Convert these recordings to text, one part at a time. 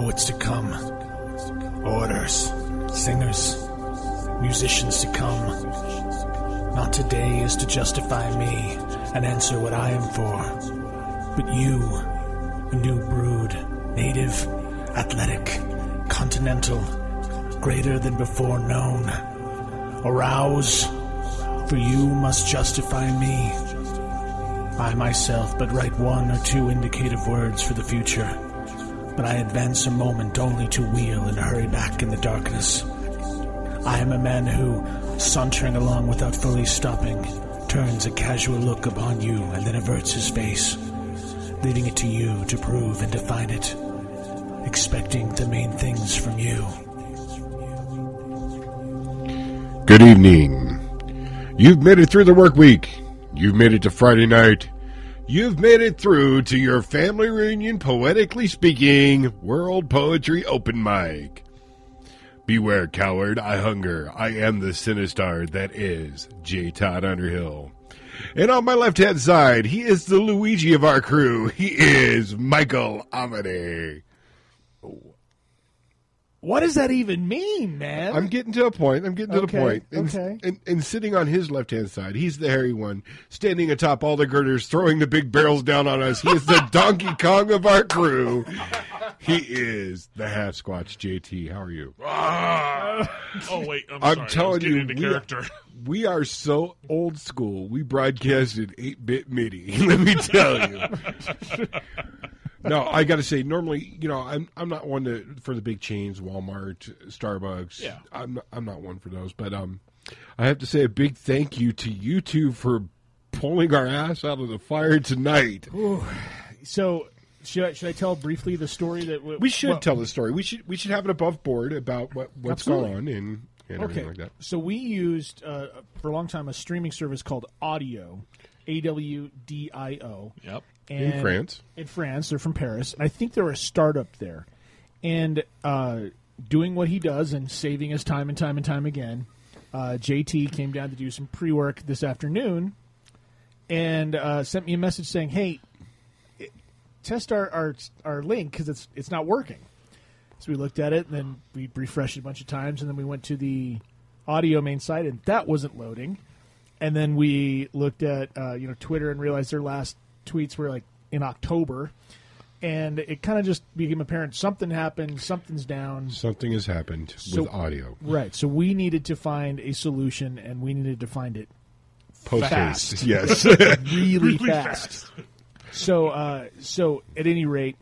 poets to come, orators, singers, musicians to come. Not today is to justify me and answer what I am for, but you, a new brood, native, athletic, continental, greater than before known. Arouse, for you must justify me. I myself but write one or two indicative words for the future, but I advance a moment only to wheel and hurry back in the darkness. I am a man who, sauntering along without fully stopping, turns a casual look upon you and then averts his face, leaving it to you to prove and define it, expecting the main things from you. Good evening. You've made it through the work week. You've made it to Friday night. You've made it through to your family reunion, poetically speaking, World Poetry Open Mic. Beware, coward, I hunger. I am the Sinistar that is J. Todd Underhill. And on my left-hand side, he is the Luigi of our crew. He is Michael Amade. What does that even mean, man? I'm getting to a point. And, okay. And sitting on his left-hand side, he's the hairy one, standing atop all the girders, throwing the big barrels down on us. He is the Donkey Kong of our crew. He is the half-squatch JT. How are you? Oh, wait. I'm sorry. Telling you, into character. We are so old school. We broadcasted 8-bit MIDI. Let me tell you. No, I got to say, normally, I'm not one for the big chains, Walmart, Starbucks. Yeah. I'm not one for those. But I have to say a big thank you to you two for pulling our ass out of the fire tonight. Ooh. So should I tell briefly the story that we should tell the story? We should have it above board about what's absolutely. going on and everything like that. So we used for a long time a streaming service called Audio, AWDIO. Yep. And in France. In France. They're from Paris. And I think they're a startup there. And doing what he does and saving us time and time again, JT came down to do some pre-work this afternoon and sent me a message saying, hey, test our link because it's not working. So we looked at it, and then we refreshed it a bunch of times, and then we went to the Audio main site, and that wasn't loading. And then we looked at Twitter and realized their last tweets were like in October, and it kind of just became apparent something happened, something's down. Something has happened with Audio. Right. So we needed to find a solution, and we needed to find it fast. Yes. really fast. So at any rate,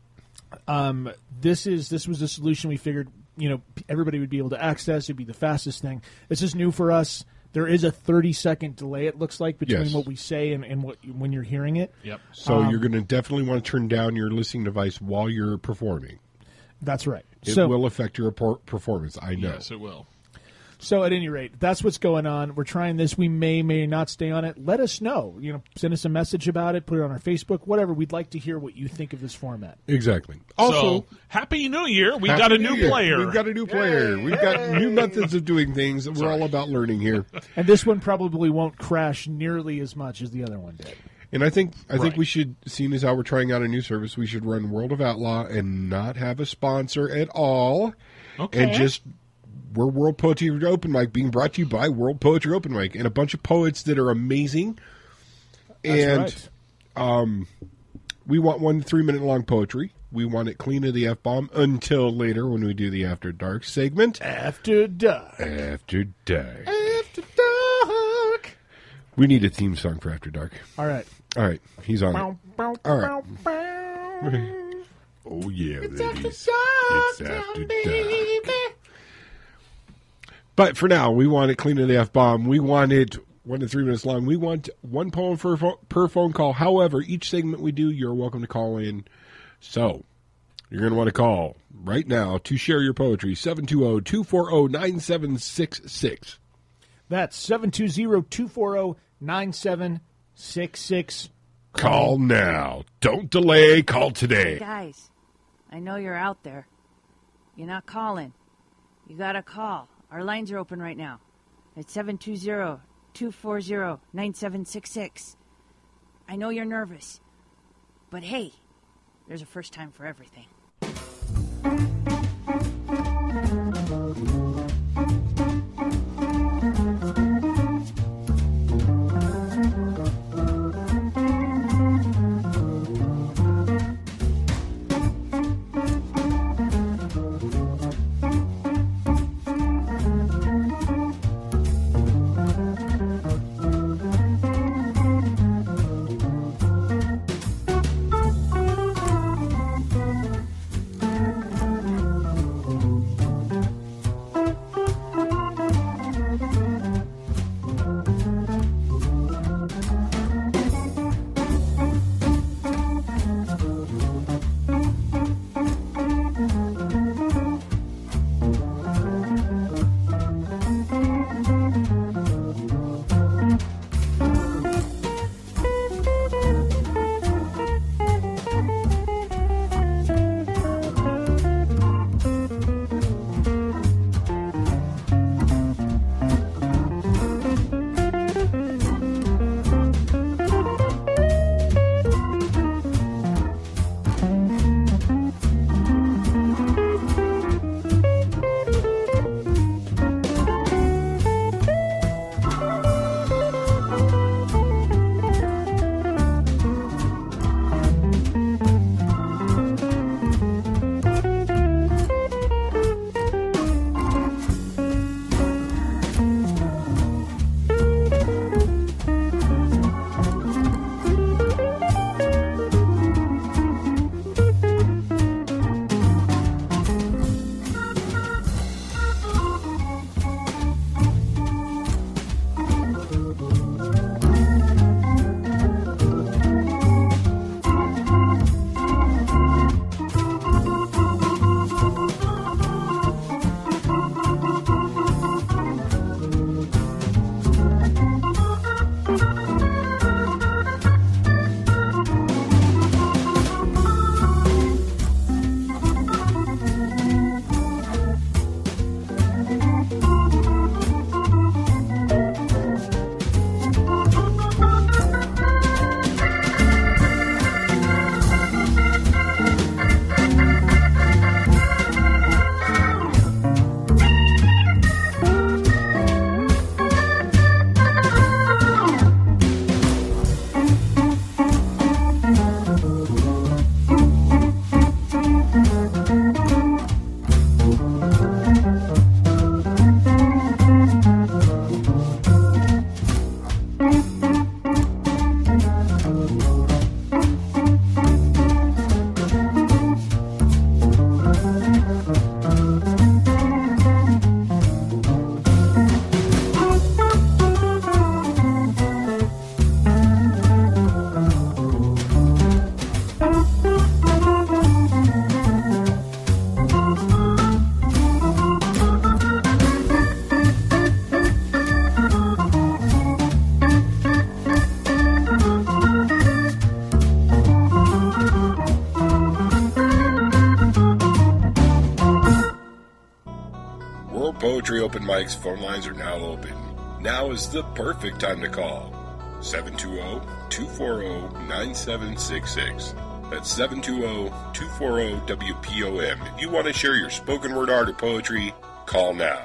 this was the solution we figured, everybody would be able to access. It'd be the fastest thing. This is new for us. There is a 30-second delay, it looks like, between what we say and when you're hearing it. Yep. So you're going to definitely want to turn down your listening device while you're performing. That's right. It will affect your performance, I know. Yes, it will. So at any rate, that's what's going on. We're trying this. We may not stay on it. Let us know. Send us a message about it. Put it on our Facebook. Whatever. We'd like to hear what you think of this format. Exactly. Also, Happy New Year. We've got a new player. We've got a new player. We've got new methods of doing things. We're all about learning here. And this one probably won't crash nearly as much as the other one did. And I think we should, seeing as how we're trying out a new service, we should run World of Outlaw and not have a sponsor at all. Okay. And just... We're World Poetry Open Mic, being brought to you by World Poetry Open Mic, and a bunch of poets that are amazing. That's and we want 1 3-minute long poetry. We want it clean of the F-bomb until later when we do the After Dark segment. After Dark. After Dark. After Dark. We need a theme song for After Dark. All right. He's on Bow, it. bow, All right. bow, bow. Oh, yeah, It's ladies. After It's Dark, After now, Dark. baby. But for now, we want it clean of the F-bomb. We want it 1 to 3 minutes long. We want one poem per phone call. However, each segment we do, you're welcome to call in. So, you're going to want to call right now to share your poetry. 720-240-9766. That's 720-240-9766. Call now. Don't delay. Call today. Guys, I know you're out there. You're not calling. You got to call. Our lines are open right now. It's 720-240-9766. I know you're nervous. But hey, there's a first time for everything. Poetry Open Mic's phone lines are now open. Now is the perfect time to call. 720-240-9766. That's 720-240-WPOM. If you want to share your spoken word art or poetry, call now.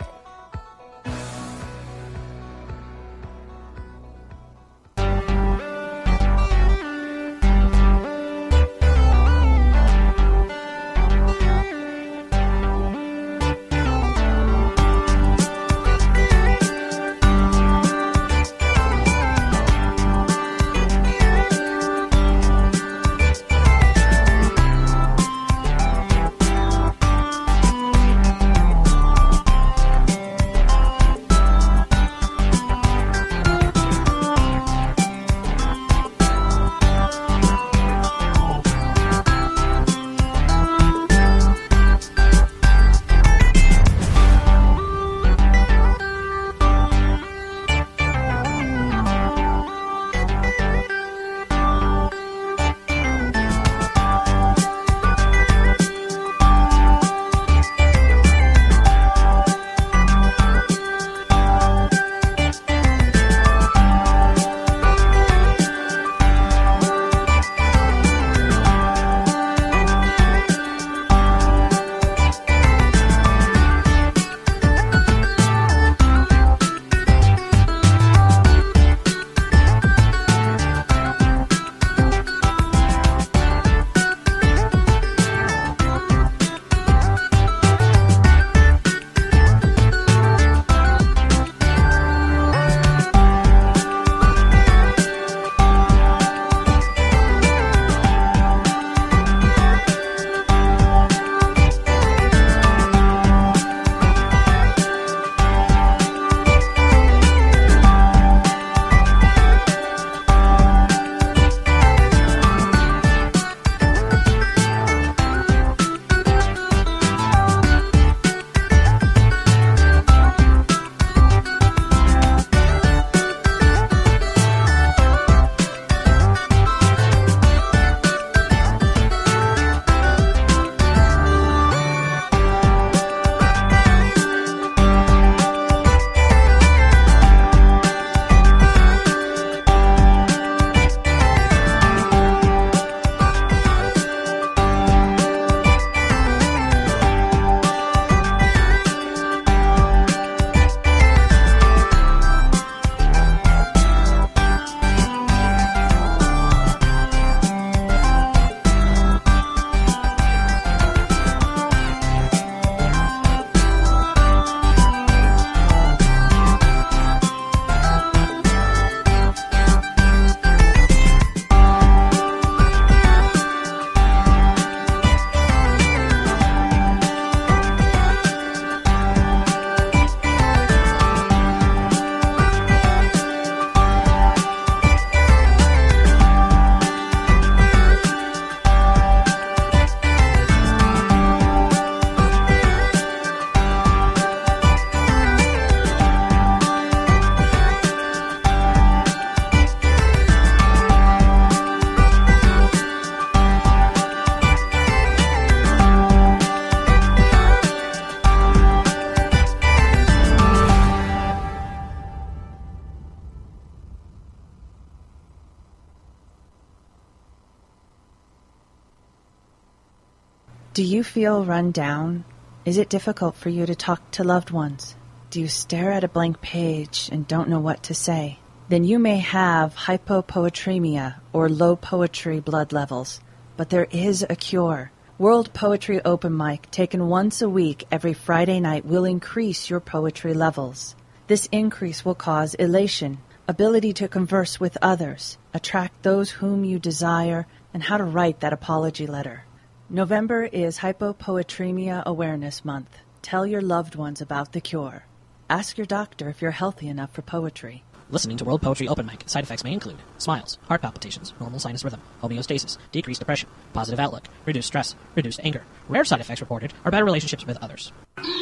Do you feel run down? Is it difficult for you to talk to loved ones? Do you stare at a blank page and don't know what to say? Then you may have hypopoetremia or low poetry blood levels. But there is a cure. World Poetry Open Mic, taken once a week every Friday night, will increase your poetry levels. This increase will cause elation, ability to converse with others, attract those whom you desire, and how to write that apology letter. November is Hypopoetremia Awareness Month. Tell your loved ones about the cure. Ask your doctor if you're healthy enough for poetry. Listening to World Poetry Open Mic. Side effects may include smiles, heart palpitations, normal sinus rhythm, homeostasis, decreased depression, positive outlook, reduced stress, reduced anger. Rare side effects reported are better relationships with others.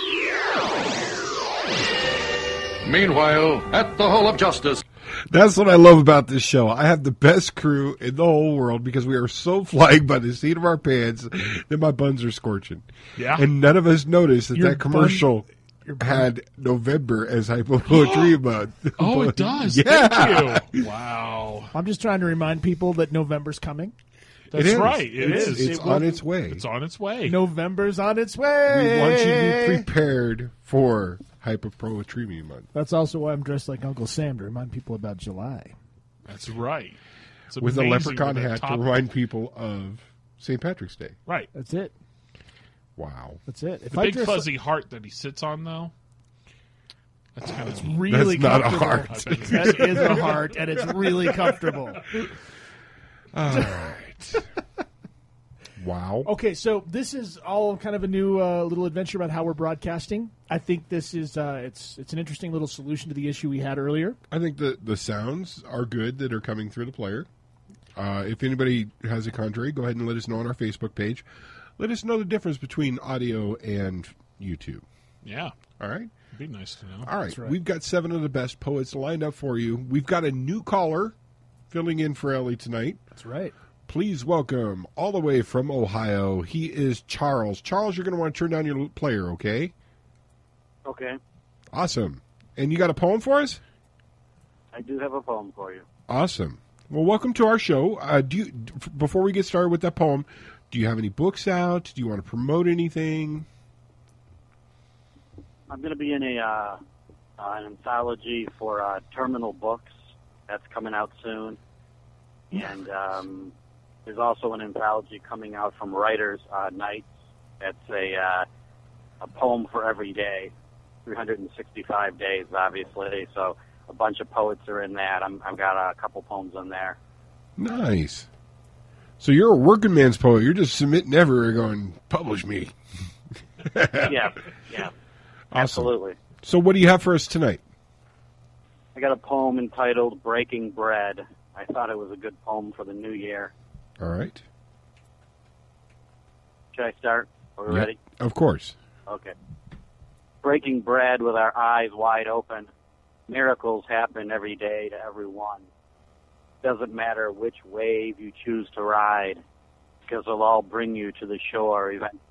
Meanwhile, at the Hall of Justice. That's what I love about this show. I have the best crew in the whole world because we are so flying by the seat of our pants that my buns are scorching. Yeah. And none of us noticed that Your that commercial... had November as Hypo Poetry Month. Oh, it does. Yeah. Thank you. Wow. I'm just trying to remind people that November's coming. That's It is. right. It is. It's on its way. It's on its way. November's on its way. We want you to be prepared for Hypo Poetry Month. That's also why I'm dressed like Uncle Sam, to remind people about July. That's right. It's With a amazing leprechaun with that hat to top- remind people of St. Patrick's Day. Right. That's it. Wow. That's it. If The I big dress fuzzy heart that he sits on, though. That's kind of really That's not a comfortable. heart. That is a heart, and it's really comfortable. All right. Wow. Okay, so this is all kind of a new little adventure about how we're broadcasting. I think this is it's an interesting little solution to the issue we had earlier. I think the sounds are good that are coming through the player. If anybody has a contrary, go ahead and let us know on our Facebook page. Let us know the difference between audio and YouTube. yeah. All right? It'd be nice to know. All right. right. We've got 7 of the best poets lined up for you. We've got a new caller filling in for Ellie tonight. That's right. Please welcome, all the way from Ohio, he is Charles. Charles, you're going to want to turn down your player, okay? Okay. Awesome. And you got a poem for us? I do have a poem for you. Awesome. Well, welcome to our show. Before we get started with that poem, do you have any books out? Do you want to promote anything? I'm going to be in an anthology for Terminal Books. That's coming out soon. And there's also an anthology coming out from Writers Nights. That's a poem for every day, 365 days, obviously. So a bunch of poets are in that. I've got a couple poems in there. Nice. So you're a working man's poet. You're just submitting everywhere going, publish me. Yeah. Awesome. Absolutely. So what do you have for us tonight? I got a poem entitled Breaking Bread. I thought it was a good poem for the new year. All right. Should I start? Are we Yeah, ready? of course. Okay. Breaking bread with our eyes wide open. Miracles happen every day to everyone. Doesn't matter which wave you choose to ride, because they'll all bring you to the shore eventually.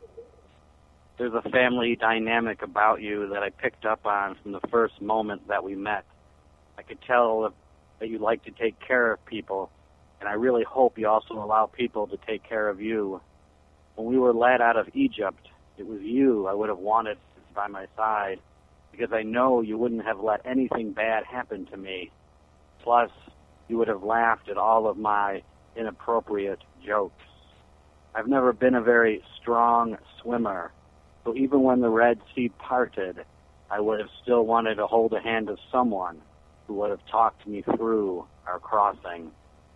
There's a family dynamic about you that I picked up on from the first moment that we met. I could tell that you like to take care of people, and I really hope you also allow people to take care of you. When we were led out of Egypt, it was you I would have wanted by my side, because I know you wouldn't have let anything bad happen to me. Plus, you would have laughed at all of my inappropriate jokes. I've never been a very strong swimmer, so even when the Red Sea parted, I would have still wanted to hold the hand of someone who would have talked me through our crossing.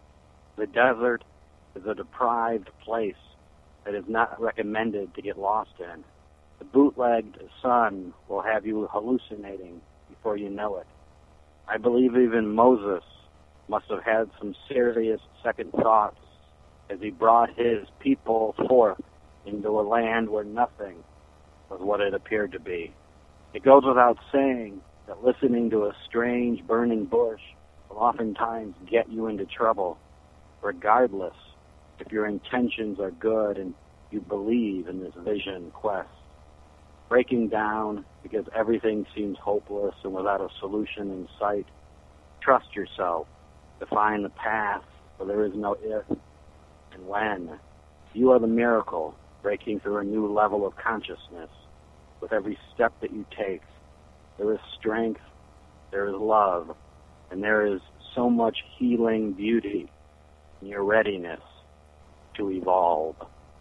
The desert is a deprived place that is not recommended to get lost in. The bootlegged sun will have you hallucinating before you know it. I believe even Moses must have had some serious second thoughts as he brought his people forth into a land where nothing was what it appeared to be. It goes without saying that listening to a strange burning bush will oftentimes get you into trouble, regardless if your intentions are good and you believe in this vision quest. Breaking down because everything seems hopeless and without a solution in sight. Trust yourself to find the path where there is no if and when. You are the miracle breaking through a new level of consciousness. With every step that you take, there is strength, there is love, and there is so much healing beauty in your readiness to evolve.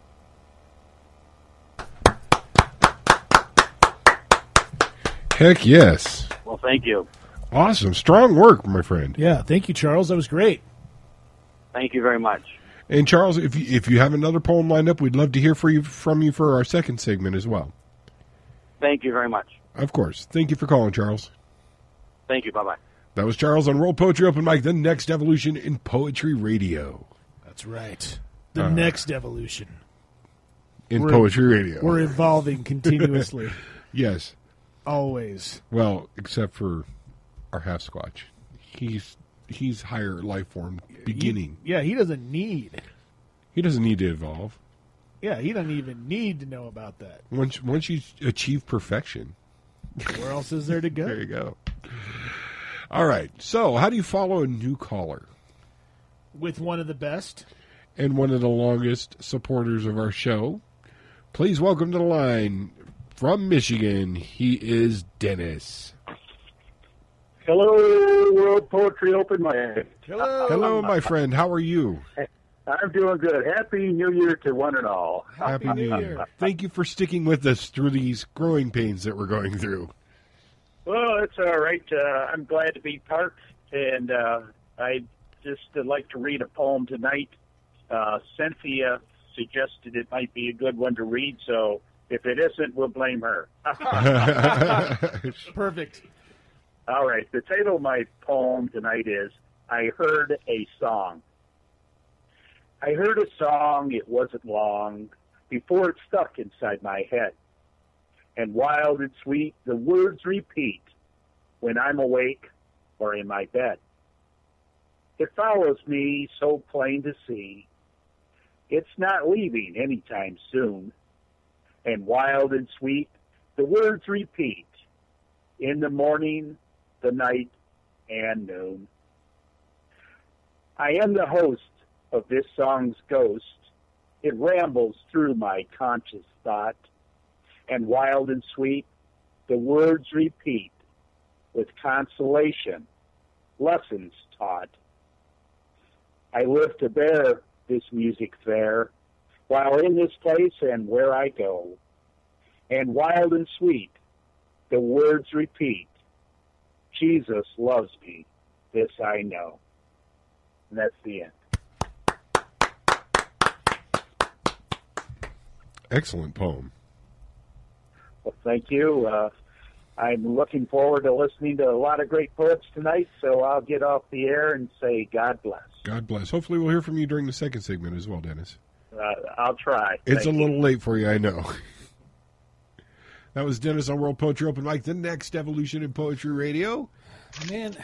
Heck yes. Well, thank you. Awesome. Strong work, my friend. Yeah, thank you, Charles. That was great. Thank you very much. And Charles, if you have another poem lined up, we'd love to hear from you for our second segment as well. Thank you very much. Of course. Thank you for calling, Charles. Thank you. Bye-bye. That was Charles on World Poetry Open Mic, the next evolution in poetry radio. That's right. The next evolution. In poetry radio. We're evolving continuously. Yes. Always. Well, except for our half squatch. He's higher life form beginning. He doesn't need. He doesn't need to evolve. Yeah, he doesn't even need to know about that. Once you achieve perfection, Where else is there to go? There you go. All right. So, how do you follow a new caller? With one of the best. And one of the longest supporters of our show. Please welcome to the line from Michigan. He is Dennis. Hello, World Poetry Open Mic. Hello, my friend. How are you? I'm doing good. Happy New Year to one and all. Happy New Year. Thank you for sticking with us through these growing pains that we're going through. Well, it's all right. I'm glad to be part, and I'd just like to read a poem tonight. Cynthia suggested it might be a good one to read, so if it isn't, we'll blame her. Perfect. All right. The title of my poem tonight is I Heard a Song. I heard a song, it wasn't long, before it stuck inside my head. And wild and sweet, the words repeat when I'm awake or in my bed. It follows me, so plain to see. It's not leaving anytime soon. And wild and sweet, the words repeat in the morning, the night, and noon. I am the host of this song's ghost. It rambles through my conscious thought, and wild and sweet, the words repeat with consolation, lessons taught. I live to bear this music fair, while in this place and where I go, and wild and sweet, the words repeat, Jesus loves me, this I know. And that's the end. Excellent poem. Well, thank you. I'm looking forward to listening to a lot of great poets tonight, so I'll get off the air and say God bless. God bless. Hopefully we'll hear from you during the second segment as well, Dennis. I'll try. It's Thank a you. little late for you, I know. That was Dennis on World Poetry Open Mic, the next evolution in poetry radio. Man,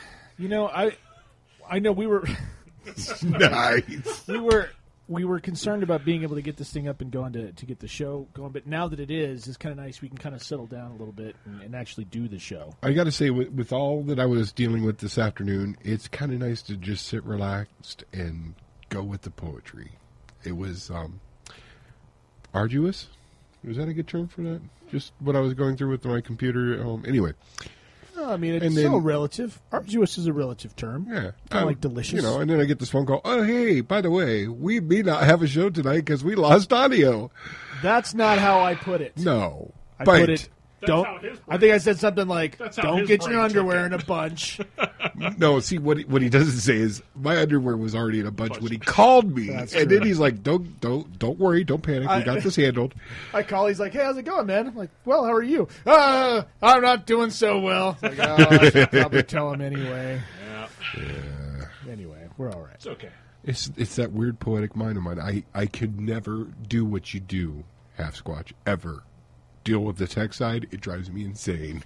I know we were Nice. we were concerned about being able to get this thing up and going to get the show going, but now that it is, it's kind of nice. We can kind of settle down a little bit and actually do the show. I got to say, with all that I was dealing with this afternoon, it's kind of nice to just sit relaxed and go with the poetry. It was arduous. Was that a good term for that? Just what I was going through with my computer at home. Anyway. No, I mean, it's still relative. Arduous is a relative term. Yeah. Kind of like delicious. And then I get this phone call. Oh, hey, by the way, we may not have a show tonight because we lost audio. That's not how I put it. No. I put it, I think I said something like, don't get your underwear in a bunch. No, see, what he doesn't say is, my underwear was already in a bunch when he called me. That's and true. then he's like, don't worry, don't panic. We got this handled. I call, he's like, hey, how's it going, man? I'm like, well, how are you? I'm not doing so well. It's like, I should probably tell him anyway. Yeah. Anyway, we're all right. It's okay. It's that weird poetic mind of mine. I could never do what you do, Half Squatch, ever. Deal with the tech side, it drives me insane.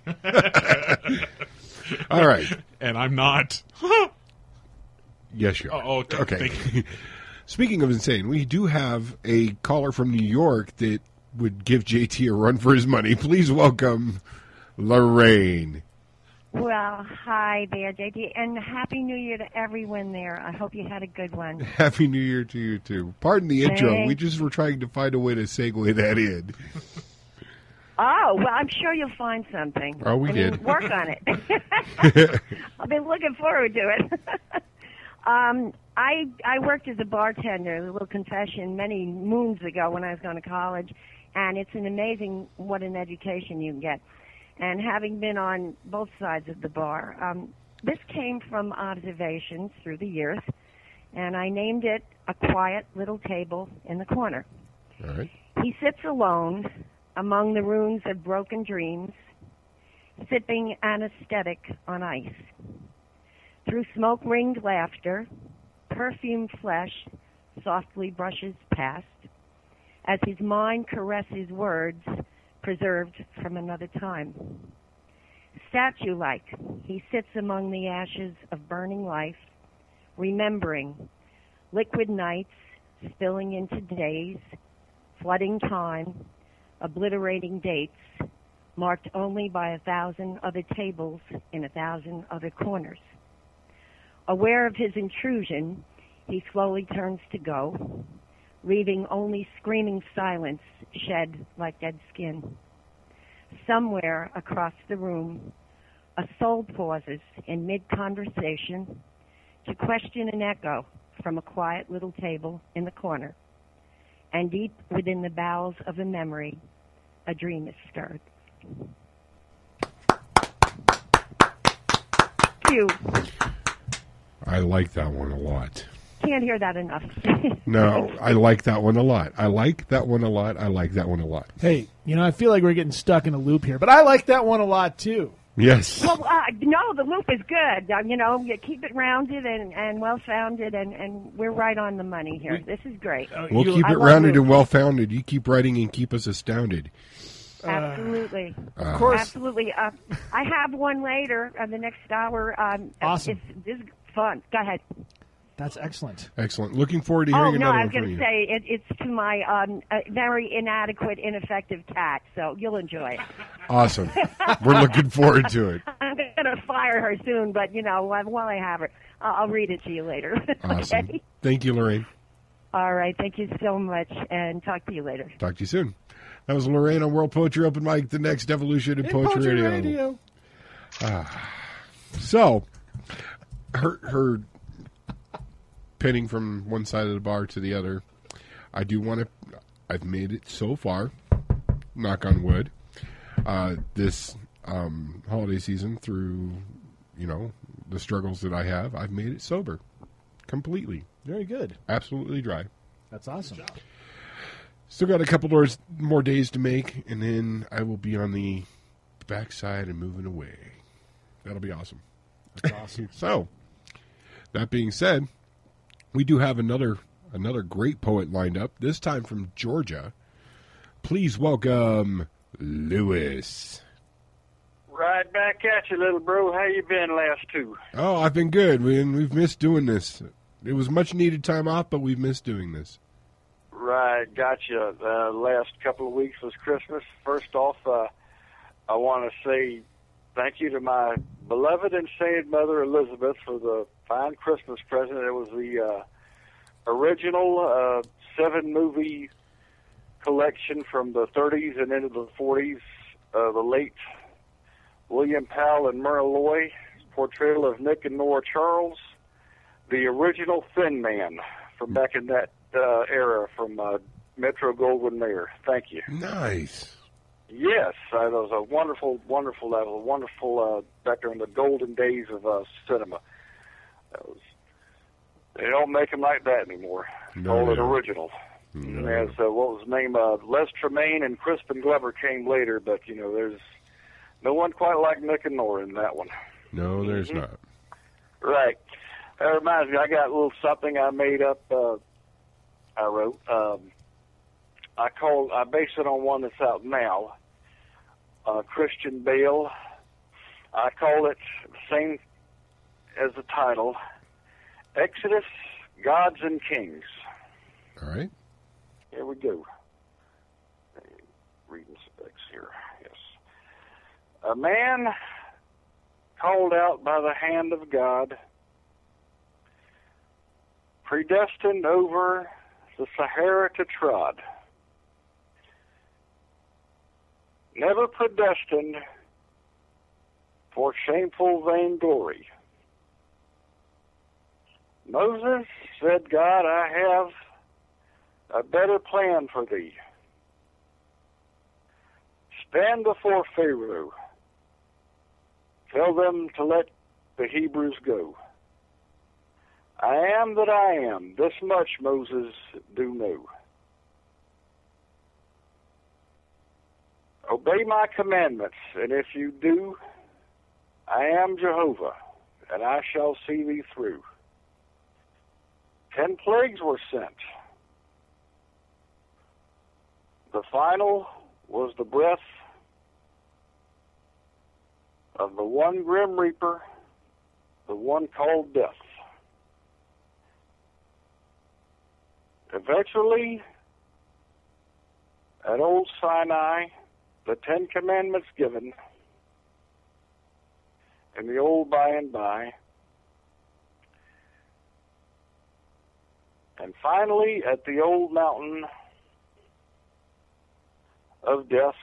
All right. And I'm not. Yes, you are. Oh, okay. Thank you. Speaking of insane, we do have a caller from New York that would give JT a run for his money. Please welcome Lorraine. Well, hi there, JT, and Happy New Year to everyone there. I hope you had a good one. Happy New Year to you, too. Pardon the intro. Thanks. We just were trying to find a way to segue that in. Oh, well, I'm sure you'll find something. Oh, we did. Work on it. I've been looking forward to it. I worked as a bartender, a little confession, many moons ago when I was going to college, and it's an amazing what an education you can get. And having been on both sides of the bar, this came from observations through the years, and I named it A Quiet Little Table in the Corner. All right. He sits alone among the ruins of broken dreams, sipping anesthetic on ice. Through smoke-ringed laughter, perfumed flesh softly brushes past, as his mind caresses words preserved from another time. Statue-like, he sits among the ashes of burning life, remembering liquid nights spilling into days, flooding time, obliterating dates, marked only by 1,000 other tables in 1,000 other corners. Aware of his intrusion, he slowly turns to go, leaving only screaming silence shed like dead skin. Somewhere across the room, a soul pauses in mid-conversation to question an echo from a quiet little table in the corner. And deep within the bowels of a memory, a dream is stirred. Cue. I like that one a lot. Can't hear that enough. No, I like that one a lot. I like that one a lot. I like that one a lot. Hey, I feel like we're getting stuck in a loop here, but I like that one a lot too. Yes. Well, no, the loop is good. You keep it rounded and well-founded, and we're right on the money here. This is great. We'll keep it rounded and well-founded. You keep writing and keep us astounded. Absolutely. Of course. Absolutely. I have one later, the next hour. Awesome. This is fun. Go ahead. That's excellent. Excellent. Looking forward to hearing another I one was from going you. to say it's to my very inadequate, ineffective cat, so you'll enjoy it. Awesome. We're looking forward to it. I'm going to fire her soon, but, while I have her, I'll read it to you later. Awesome. Okay? Thank you, Lorraine. All right. Thank you so much, and talk to you later. Talk to you soon. That was Lorraine on World Poetry Open Mic, the next evolution in Poetry Radio. So, her pinning from one side of the bar to the other, I do want to, I've made it so far, knock on wood, this holiday season through, the struggles that I have, I've made it sober. Completely. Very good. Absolutely dry. That's awesome. Still got a couple more days to make, and then I will be on the backside and moving away. That'll be awesome. That's awesome. So, that being said, we do have another great poet lined up, this time from Georgia. Please welcome Lewis. Right back at you, little bro. How you been last two? Oh, I've been good. We've missed doing this. It was much needed time off, but we've missed doing this. Right, gotcha. Last couple of weeks was Christmas. First off, I want to say thank you to my beloved and sainted mother, Elizabeth, for the fine Christmas present. It was the original 7-movie collection from the 30s and into the 40s, the late William Powell and Myrna Loy, portrayal of Nick and Nora Charles, the original Thin Man from back in that era from Metro Goldwyn Mayer. Thank you. Nice. Yes, that was a wonderful back during the golden days of cinema. They don't make them like that anymore. Call it original. No. As what was his name? Les Tremaine and Crispin Glover came later, but there's no one quite like Nick and Nora in that one. No, there's not. Right. That reminds me, I got a little something I made up. I wrote. I based it on one that's out now. Christian Bale. I call it the same as the title. Exodus, Gods and Kings. All right. Here we go. Reading specs here. Yes. A man called out by the hand of God, predestined over the Sahara to trod, never predestined for shameful vainglory. Moses, said God, I have a better plan for thee. Stand before Pharaoh. Tell them to let the Hebrews go. I am that I am. This much Moses do know. Obey my commandments, and if you do, I am Jehovah, and I shall see thee through. 10 plagues were sent. The final was the breath of the one grim reaper, the one called death. Eventually, at old Sinai, the 10 Commandments given in the old by and by. And finally, at the old mountain of death,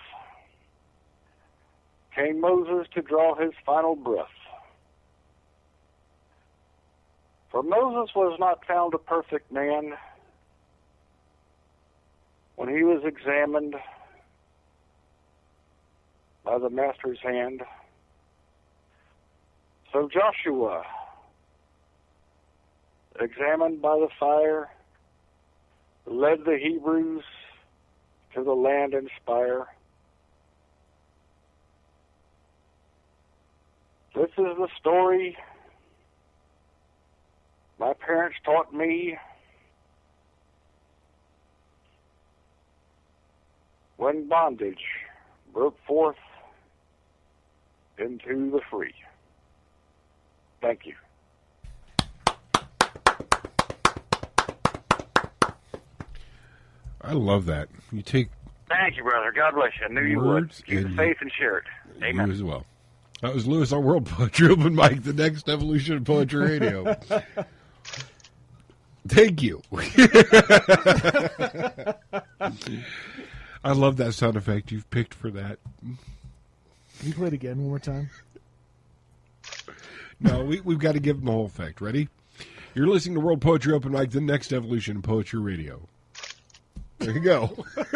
came Moses to draw his final breath. For Moses was not found a perfect man when he was examined by the Master's hand. So Joshua, examined by the fire, led the Hebrews to the land inspire. This is the story my parents taught me when bondage broke forth into the free. Thank you. I love that. You take Thank you, brother. God bless you. I knew you would. words Keep the and faith and share it. Amen. you as well. That was Lewis on World Poetry Open Mic, the next evolution of poetry radio. Thank you. I love that sound effect you've picked for that. Can you play it again one more time? No, we've got to give them the whole effect. Ready? You're listening to World Poetry Open Mic, the next evolution of poetry radio. There you go.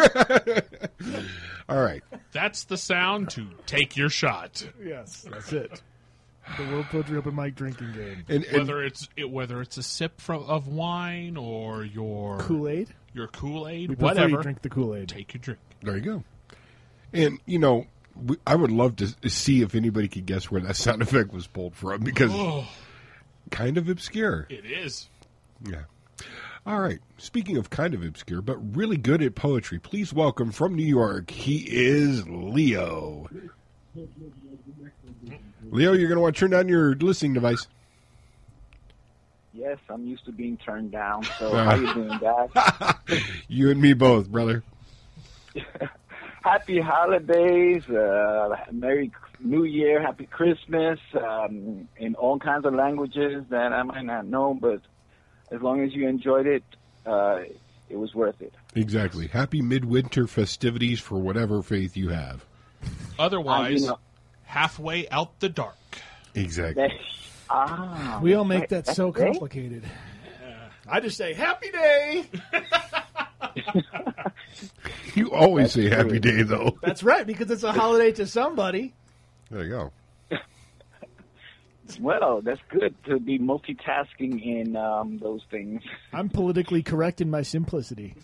All right. That's the sound to take your shot. Yes, that's it. The World Poetry Open Mic drinking game. And Whether it's a sip of wine or your Kool-Aid? Your Kool-Aid, We prefer whatever. you drink the Kool-Aid. Take your drink. There you go. And, you know, I would love to see if anybody could guess where that sound effect was pulled from, because kind of obscure. It is. Yeah. All right. Speaking of kind of obscure, but really good at poetry, please welcome from New York, he is Leo. Leo, you're going to want to turn down your listening device. Yes, I'm used to being turned down. So how you doing, guys? You and me both, brother. Happy holidays, Merry New Year, Happy Christmas, in all kinds of languages that I might not know, but as long as you enjoyed it, it was worth it. Exactly. Happy midwinter festivities for whatever faith you have. Otherwise, halfway out the dark. Exactly. We all make that so complicated. I just say, Happy Day! You always say Happy Day, though. That's right, because it's a holiday to somebody. There you go. Well, that's good to be multitasking in those things. I'm politically correct in my simplicity.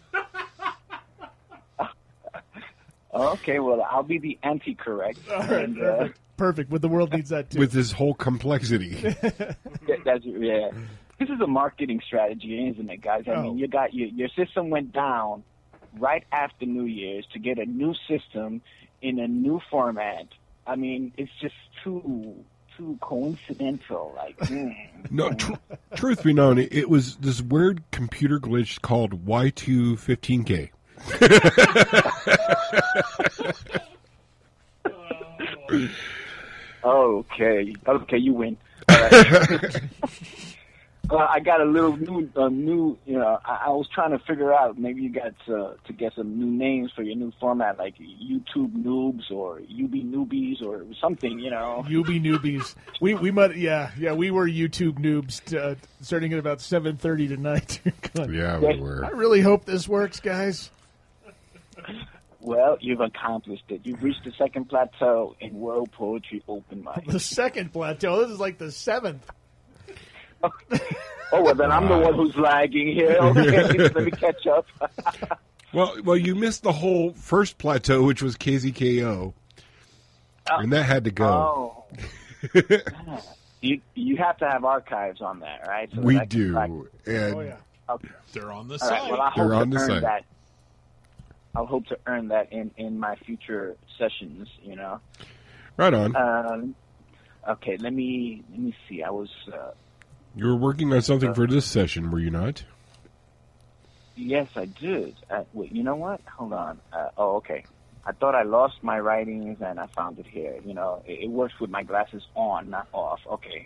Okay, well, I'll be the anti-correct. All right, perfect. But the world needs that, too. With this whole complexity. Yeah. This is a marketing strategy, isn't it, guys? I mean, you got your system went down right after New Year's to get a new system in a new format. I mean, it's just too coincidental. Like, No, truth be known, it was this weird computer glitch called Y215K. Okay, you win. All right. I got a little new. You know, I was trying to figure out. Maybe you got to get some new names for your new format, like YouTube Noobs or UB Newbies or something. You know, UB Newbies. We might. Yeah. We were YouTube Noobs starting at about 7:30 tonight. Yeah, we were. I really hope this works, guys. Well, you've accomplished it. You've reached the second plateau in World Poetry Open Mic. The second plateau. This is like the seventh. Oh, well, then I'm the one who's lagging here. Okay, let me catch up. Well, you missed the whole first plateau, which was KZKO, and that had to go. Oh. You have to have archives on that, right? So we do. And Okay. They're on the all site. right, well, I They're hope on to the earn site. that. I'll hope to earn that in my future sessions. You know. Right on. Okay, let me see. I was. You were working on something for this session, were you not? Yes, I did. Wait, you know what? Hold on. Okay. I thought I lost my writings, and I found it here. You know, it works with my glasses on, not off. Okay.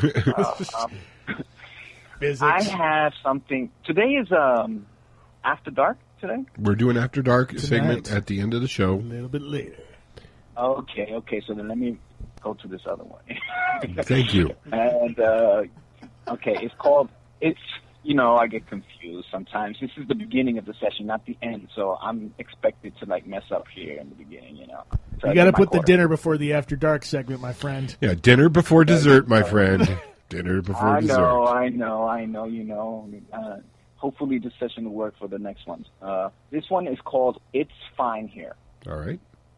Physics. I have something. Today is After Dark today? We're doing After Dark Tonight. segment at the end of the show. A little bit later. Okay. So then let me go to this other one. Thank you. And, okay, it's called, you know, I get confused sometimes. This is the beginning of the session, not the end. So I'm expected to, like, mess up here in the beginning, you know. So You got to put the dinner before the After Dark segment, my friend. Yeah, dinner before dessert, my friend. Dinner before dessert. I know, you know. Hopefully this session will work for the next ones. This one is called It's Fine Here. All right.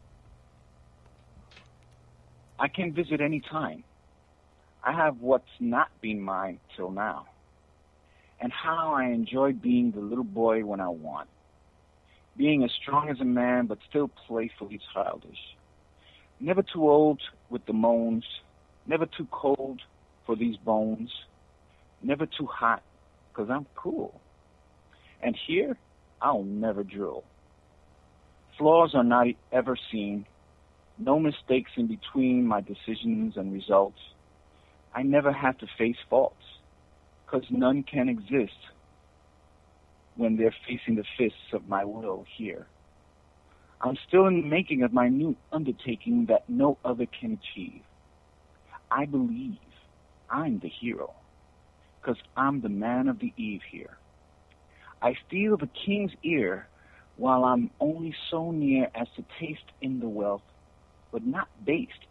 I can visit any time. I have what's not been mine till now. And how I enjoy being the little boy when I want. Being as strong as a man, but still playfully childish. Never too old with the moans. Never too cold for these bones. Never too hot, 'cause I'm cool. And here, I'll never drool. Flaws are not ever seen. No mistakes in between my decisions and results. I never have to face faults, 'cause none can exist when they're facing the fists of my will here. I'm still in the making of my new undertaking that no other can achieve. I believe I'm the hero, 'cause I'm the man of the eve here. I feel the king's ear while I'm only so near as to taste in the wealth, but not based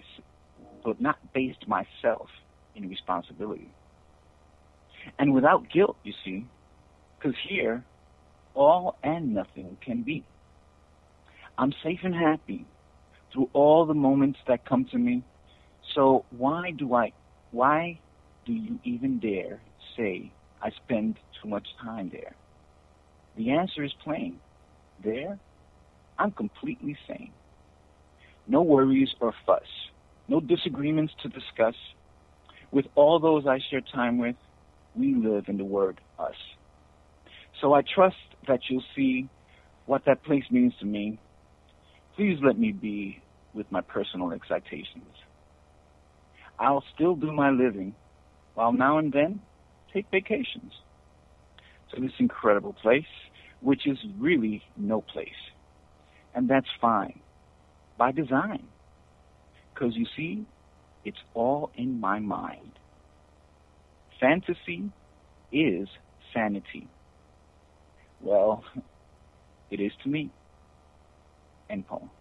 myself in responsibility. And without guilt, you see, 'cause here, all and nothing can be. I'm safe and happy through all the moments that come to me. So why do you even dare say I spend too much time there? The answer is plain. There, I'm completely sane. No worries or fuss. No disagreements to discuss. With all those I share time with, we live in the word us. So I trust that you'll see what that place means to me. Please let me be with my personal excitations. I'll still do my living, while now and then take vacations to this incredible place, which is really no place. And that's fine, by design. 'Cause you see, it's all in my mind. Fantasy is sanity. Well, it is to me. End poem.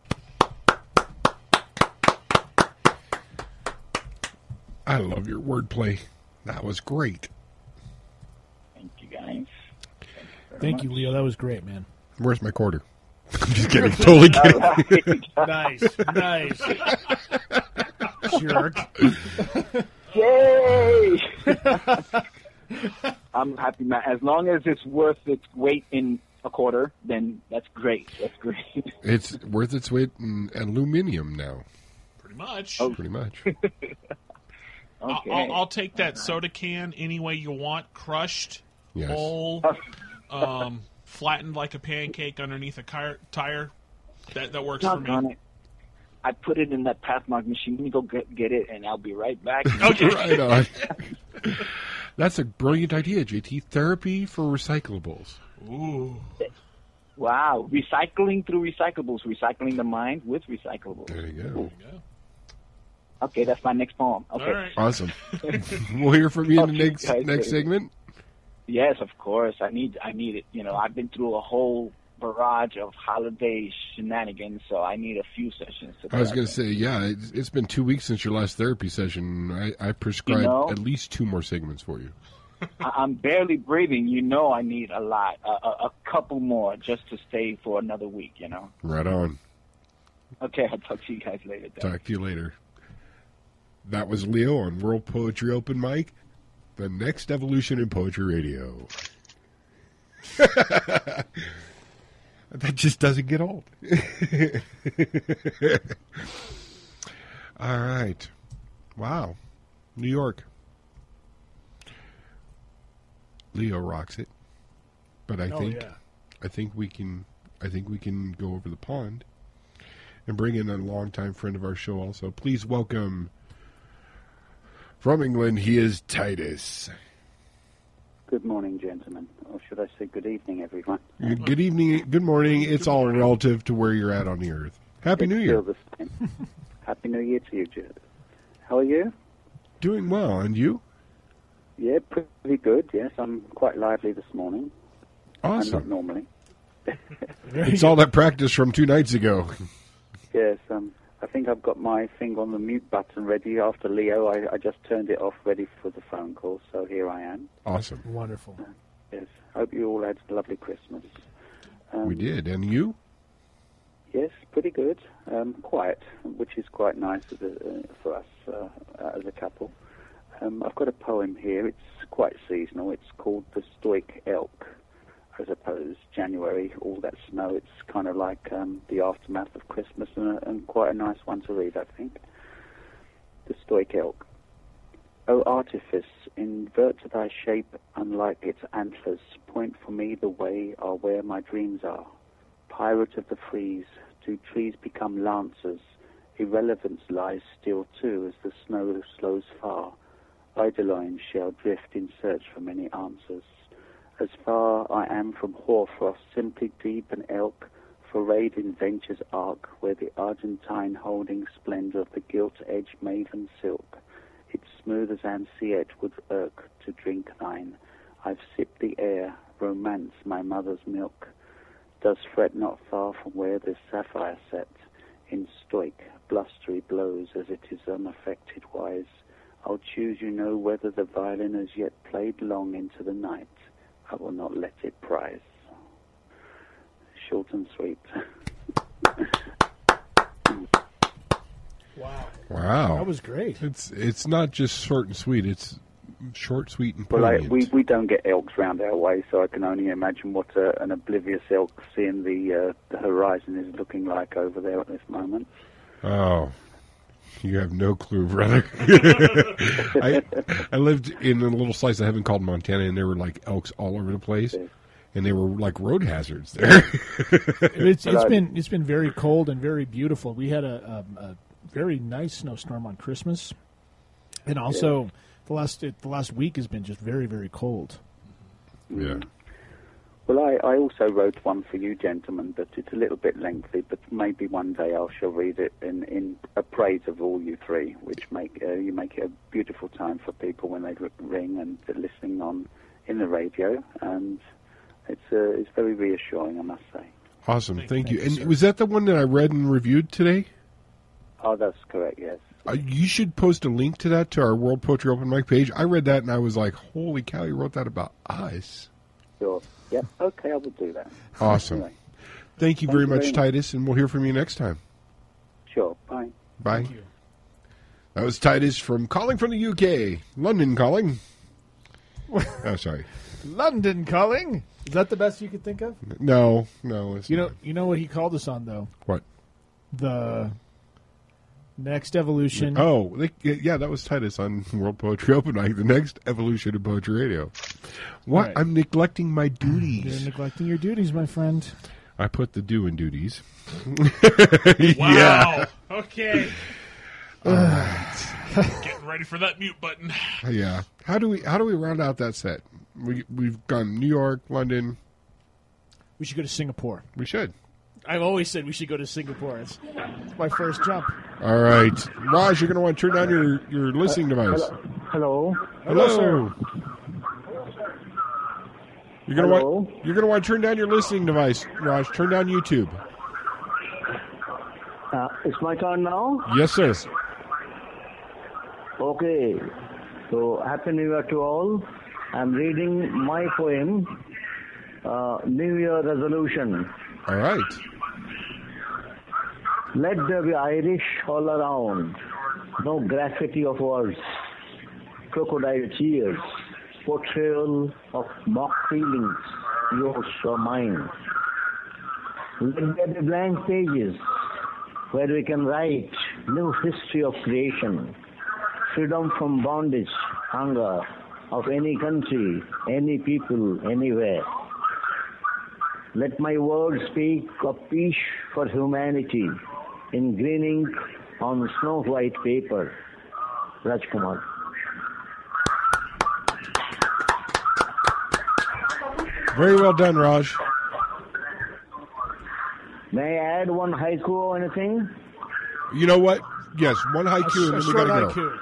I love your wordplay. That was great. Thank you, guys. Thank you, Leo. That was great, man. Where's my quarter? I'm just kidding. Totally kidding. Nice. Jerk. Yay! I'm happy, man. As long as it's worth its weight in a quarter, then that's great. That's great. It's worth its weight in aluminium now. Pretty much. Oh. Pretty much. Okay. I'll take that soda can any way you want, crushed, Yes. whole, flattened like a pancake underneath a tire. That works for me. Doggone it. I put it in that Pathmark machine. Let me go get it, and I'll be right back. Okay. Right on. That's a brilliant idea, JT. Therapy for recyclables. Ooh. Wow. Recycling through recyclables. Recycling the mind with recyclables. There you go. There you go. Okay, that's my next poem. Okay. All right. Awesome. We'll hear from you in the Okay, next segment. Yes, of course. I need it. You know, I've been through a whole barrage of holiday shenanigans, so I need a few sessions. I was going to say, yeah, it's been 2 weeks since your last therapy session. I prescribed at least 2 more segments for you. I'm barely breathing. You know I need a lot, a couple more just to stay for another week, you know. Right on. Okay, I'll talk to you guys later. Then. Talk to you later. That was Leo on World Poetry Open Mic, the next evolution in poetry radio. That just doesn't get old. All right. Wow. New York. Leo rocks it. But I think we can I think we can go over the pond and bring in a longtime friend of our show also. Please welcome from England, he is Titus. Good morning, gentlemen. Or should I say good evening, everyone? Good evening, good morning. It's all relative to where you're at on the earth. Happy New Year. Still the same. Happy New Year to you, Jude. How are you? Doing well, and you? Yeah, pretty good, yes. I'm quite lively this morning. Awesome. I'm not normally. It's all that practice from 2 nights ago. Yes, I think I've got my finger on the mute button ready. After Leo, I just turned it off, ready for the phone call, so here I am. Awesome. Wonderful. Yes, hope you all had a lovely Christmas. We did, and you? Yes, pretty good. Quiet, which is quite nice for us as a couple. I've got a poem here. It's quite seasonal. It's called The Stoic Elk. I suppose January, all that snow, it's kind of like the aftermath of Christmas, and quite a nice one to read, I think. The Stoic Elk. O artifice, invert thy shape unlike its antlers, point for me the way are where my dreams are. Pirate of the freeze, do trees become lancers? Irrelevance lies still too as the snow slows far. Eidolons shall drift in search for many answers. As far I am from hoarfrost, simply deep an elk, forayed in venture's arc, where the Argentine holding splendor of the gilt-edged maven silk, it's smooth as Anseat would irk to drink thine. I've sipped the air, romance my mother's milk. Does fret not far from where this sapphire set, in stoic, blustery blows as it is unaffected wise. I'll choose you know whether the violin has yet played long into the night. I will not let it prize. Short and sweet. Wow. That was great. It's not just short and sweet. It's short, sweet, and Well, poignant. we don't get elks round our way, so I can only imagine what an oblivious elk seeing the horizon is looking like over there at this moment. Oh, you have no clue, brother. I lived in a little slice of heaven called Montana, and there were like elks all over the place, and they were like road hazards there. It's been very cold and very beautiful. We had a very nice snowstorm on Christmas, and also the last week has been just very, very cold. Yeah. Well, I also wrote one for you, gentlemen, but it's a little bit lengthy. But maybe one day I shall read it in praise of all you three, which you make it a beautiful time for people when they ring and they're listening on in the radio, and it's very reassuring, I must say. Awesome, thank you. And was that the one that I read and reviewed today? Oh, that's correct. Yes. You should post a link to that to our World Poetry Open Mic page. I read that and I was like, "Holy cow! You wrote that about us." Sure. Yeah. Okay, I will do that. Awesome. Anyway. Thank you very much, Titus, and we'll hear from you next time. Sure. Bye. Bye. Thank you. That was Titus calling from the UK. London calling. Oh, sorry. London calling. Is that the best you could think of? No. It's you know what he called us on though. What? The next evolution. Oh, that was Titus on World Poetry Open Mic. The next evolution of Poetry Radio. What? Right. I'm neglecting my duties. You're neglecting your duties, my friend. I put the doing duties. Wow. Yeah. Okay. Getting ready for that mute button. Yeah. How do we round out that set? We've gone New York, London. We should go to Singapore. We should. I've always said we should go to Singapore. It's my first jump. All right. Raj, you're going to want to turn down your listening device. Hello. Hello, sir. You're going to want to turn down your listening device, Raj. Turn down YouTube. It's my turn now? Yes, sir. Okay. So, Happy New Year to all. I'm reading my poem, New Year Resolution. All right. Let there be Irish all around. No graffiti of words. Crocodile tears. Portrayal of mock feelings. Yours or mine. Let there be blank pages where we can write new history of creation. Freedom from bondage, hunger of any country, any people, anywhere. Let my words speak of peace for humanity in green ink on snow-white paper. Rajkumar. Very well done, Raj. May I add one haiku or anything? You know what? Yes, one haiku, and then we gotta go.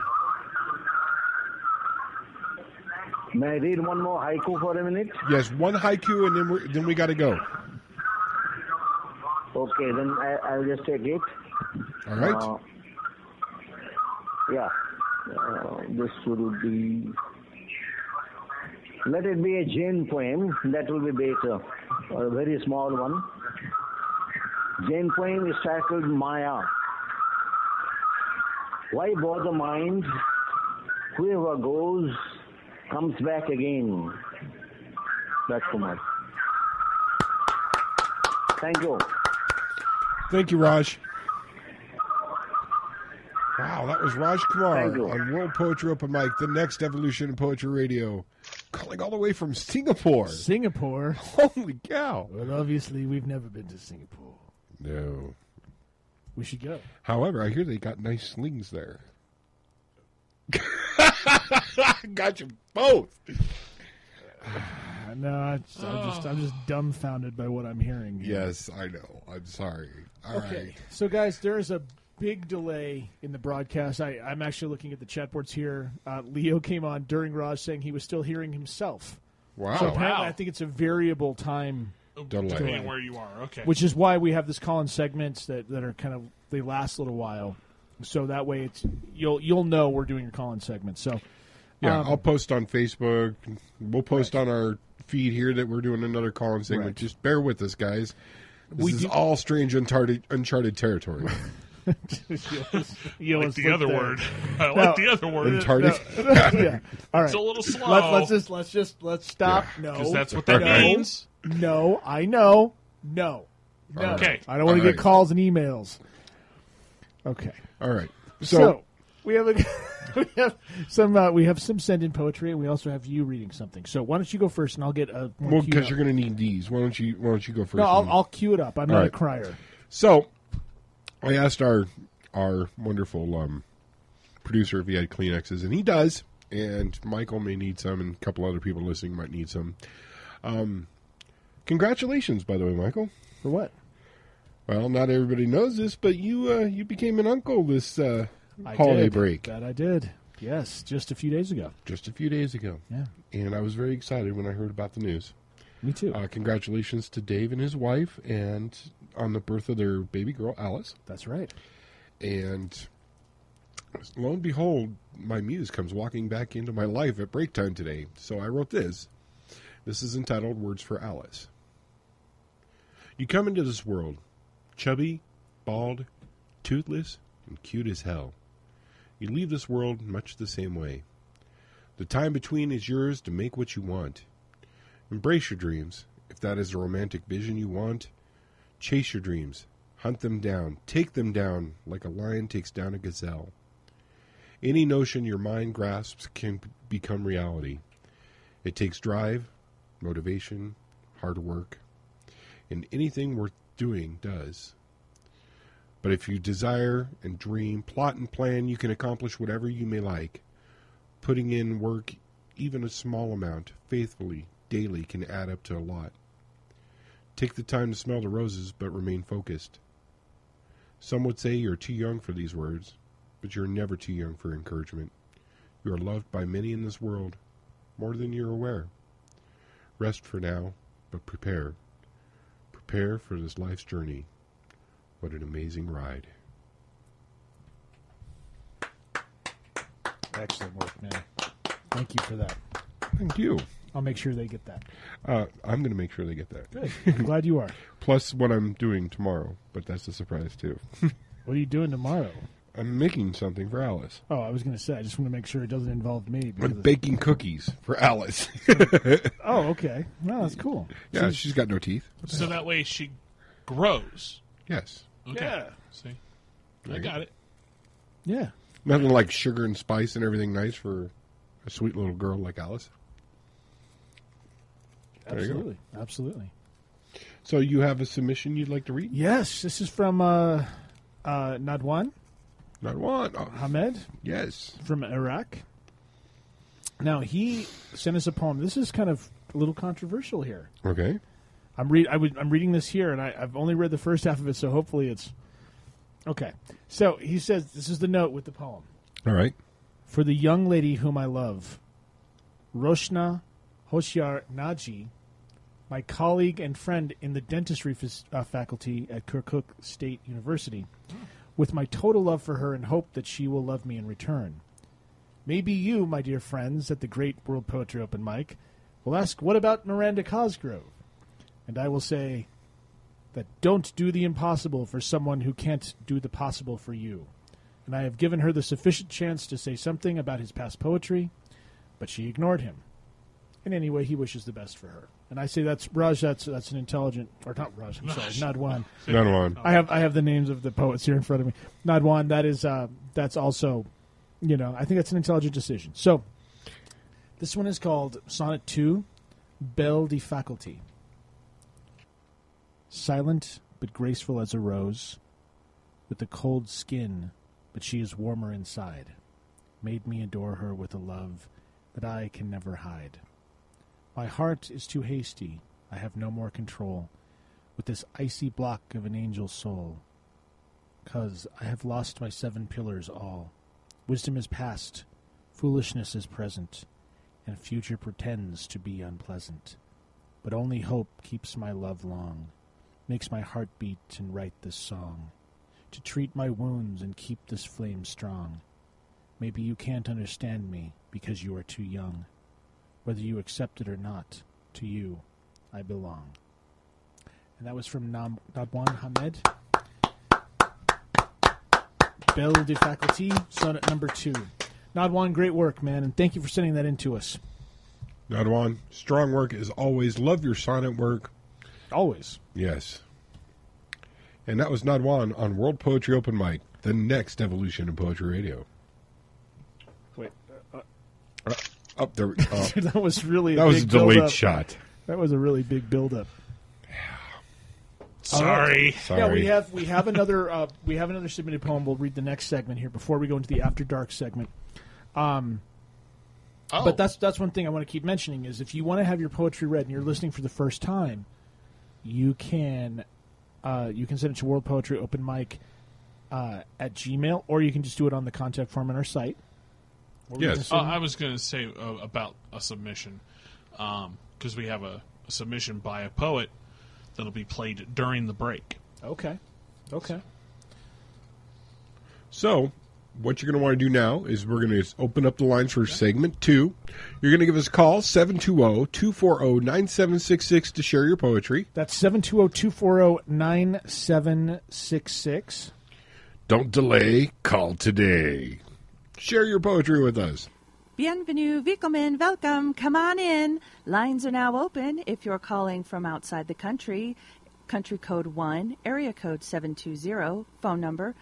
May I read one more haiku for a minute? Yes, one haiku, and then we gotta go. Okay, then I'll just take it. All right. Yeah. This will be... Let it be a Jain poem. That will be better. A very small one. Jain poem is titled Maya. Why bother mind? Whoever goes comes back again. Rajkumar. Thank you. Thank you, Raj. Wow, that was Raj Kumar on World Poetry Open Mic, the next evolution in poetry radio, calling all the way from Singapore. Singapore? Holy cow. Well, obviously, we've never been to Singapore. No. We should go. However, I hear they got nice slings there. Got you both. No, I'm just dumbfounded by what I'm hearing here. Yes, I know. I'm sorry. All right. So, guys, there's a big delay in the broadcast. I'm actually looking at the chat boards here. Leo came on during Raj saying he was still hearing himself. Wow. So apparently I think it's a variable time delay. Depending where you are. Okay. Which is why we have this call-in segments that are kind of, they last a little while. So that way it's you'll know we're doing your call-in segment. So yeah, I'll post on Facebook. We'll post on our feed here that we're doing another call-in segment. Right. Just bear with us, guys. This is all strange, uncharted territory. You like the other word. I like the other word. Uncharted. Yeah. All right. It's a little slow. Let's stop. Yeah. No, because that's what that means. No, I know. No. Okay. I don't want to get calls and emails. Okay. All right. So we have we have some send-in poetry, and we also have you reading something. So why don't you go first, and I'll get a well, because you're going to need these. Why don't you go first? No, I'll cue it up. I'm not a crier. So I asked our wonderful producer if he had Kleenexes, and he does. And Michael may need some, and a couple other people listening might need some. Congratulations, by the way, Michael. For what? Well, not everybody knows this, but you became an uncle this holiday break. That I did. Yes, just a few days ago. Just a few days ago. Yeah. And I was very excited when I heard about the news. Me too. Congratulations to Dave and his wife, and on the birth of their baby girl, Alice. That's right. And lo and behold, my muse comes walking back into my life at break time today. So I wrote this. This is entitled Words for Alice. You come into this world, chubby, bald, toothless, and cute as hell. You leave this world much the same way. The time between is yours to make what you want. Embrace your dreams, if that is a romantic vision you want. Chase your dreams, hunt them down, take them down like a lion takes down a gazelle. Any notion your mind grasps can become reality. It takes drive, motivation, hard work, and anything worth doing does. But if you desire and dream, plot and plan, you can accomplish whatever you may like. Putting in work, even a small amount, faithfully, daily, can add up to a lot. Take the time to smell the roses, but remain focused. Some would say you're too young for these words, but you're never too young for encouragement. You are loved by many in this world, more than you're aware. Rest for now, but prepare. Prepare for this life's journey. What an amazing ride. Excellent work, man. Thank you for that. Thank you. I'll make sure they get that. I'm going to make sure they get that. Good. I'm glad you are. Plus what I'm doing tomorrow, but that's a surprise too. What are you doing tomorrow? I'm making something for Alice. Oh, I was going to say, I just want to make sure it doesn't involve me. I'm baking cookies for Alice. Oh, okay. No, that's cool. Yeah, So- she's got no teeth. So that way she grows. Yes. Okay. Yeah. See, I got it. Yeah. Nothing like sugar and spice and everything nice for a sweet little girl like Alice. There you go. Absolutely. Absolutely. So you have a submission you'd like to read? Yes, this is from Nadwan. Nadwan. Ahmed. Yes. From Iraq. Now, he sent us a poem. This is kind of a little controversial here. Okay. I'm reading this here, and I've only read the first half of it, so hopefully it's... Okay. So he says, this is the note with the poem. All right. For the young lady whom I love, Roshna Hoshyar Naji, my colleague and friend in the dentistry faculty at Kirkuk State University, with my total love for her and hope that she will love me in return. Maybe you, my dear friends, at the Great World Poetry Open Mic, will ask, what about Miranda Cosgrove? And I will say that don't do the impossible for someone who can't do the possible for you. And I have given her the sufficient chance to say something about his past poetry, but she ignored him. And anyway, he wishes the best for her. And I say that's Raj. That's an intelligent, or not Raj. I'm sorry, Nadwan. Nadwan. I have the names of the poets here in front of me. Nadwan. That's also, I think that's an intelligent decision. So, this one is called Sonnet 2, Belle de Faculty. Silent but graceful as a rose, with a cold skin, but she is warmer inside, made me adore her with a love that I can never hide. My heart is too hasty, I have no more control, with this icy block of an angel's soul, 'cause I have lost my 7 pillars all. Wisdom is past, foolishness is present, and future pretends to be unpleasant. But only hope keeps my love long, makes my heart beat and write this song, to treat my wounds and keep this flame strong. Maybe you can't understand me because you are too young. Whether you accept it or not, to you I belong. And that was from Nadwan Hamed. Belle de Faculty, sonnet number 2. Nadwan, great work, man, and thank you for sending that in to us. Nadwan, strong work as always. Love your sonnet work. Always. Yes. And that was Nadwan on World Poetry Open Mic, the next evolution of poetry radio. Wait. Up there. That was really that was a delayed shot. That was a really big build-up. Sorry. Yeah, we have another submitted poem. We'll read the next segment here before we go into the After Dark segment. But that's one thing I want to keep mentioning is if you want to have your poetry read and you're listening for the first time, you can send it to World Poetry Open Mic at Gmail, or you can just do it on the contact form on our site. Yes. I was going to say about a submission, because we have a submission by a poet that'll be played during the break. Okay. So, what you're going to want to do now is we're going to open up the lines for segment 2. You're going to give us a call, 720-240-9766 to share your poetry. That's 720-240-9766. Don't delay, call today. Share your poetry with us. Bienvenue, willkommen, welcome, come on in. Lines are now open if you're calling from outside the country. Country code 1, area code 720, phone number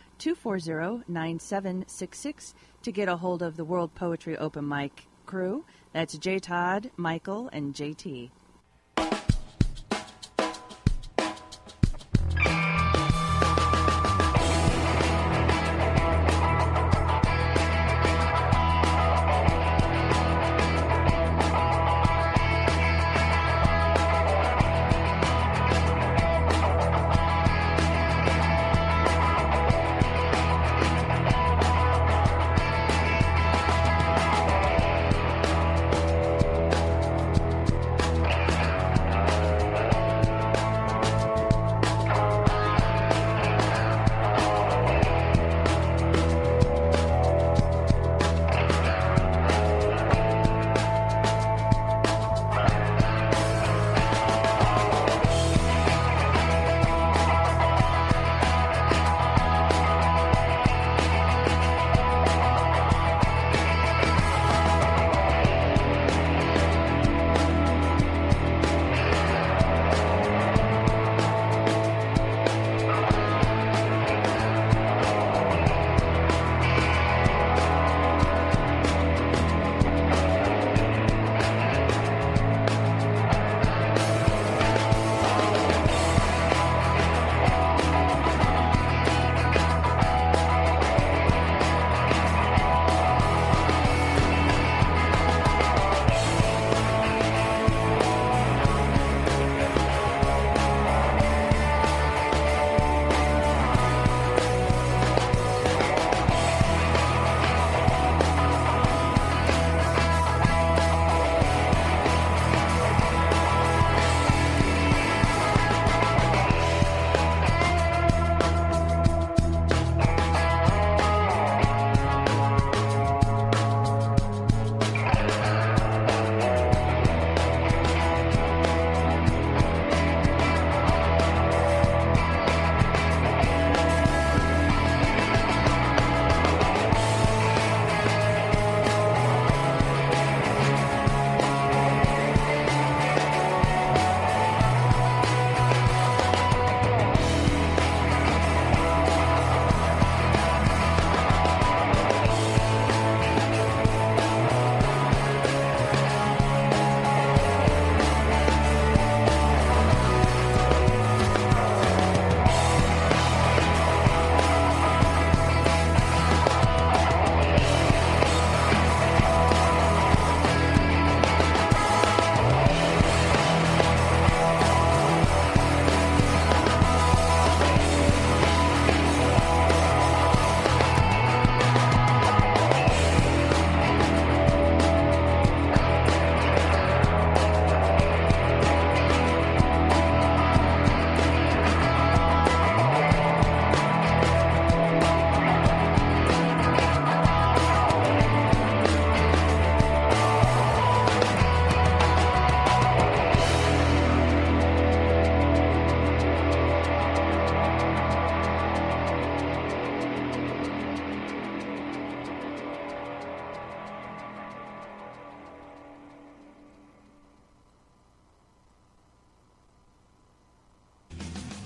240-9766 to get a hold of the World Poetry Open Mic crew. That's J. Todd, Michael, and JT.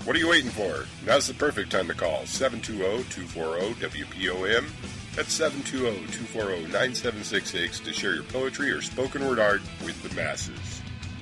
What are you waiting for? Now's the perfect time to call. 720-240-WPOM. That's 720-240-9766 to share your poetry or spoken word art with the masses.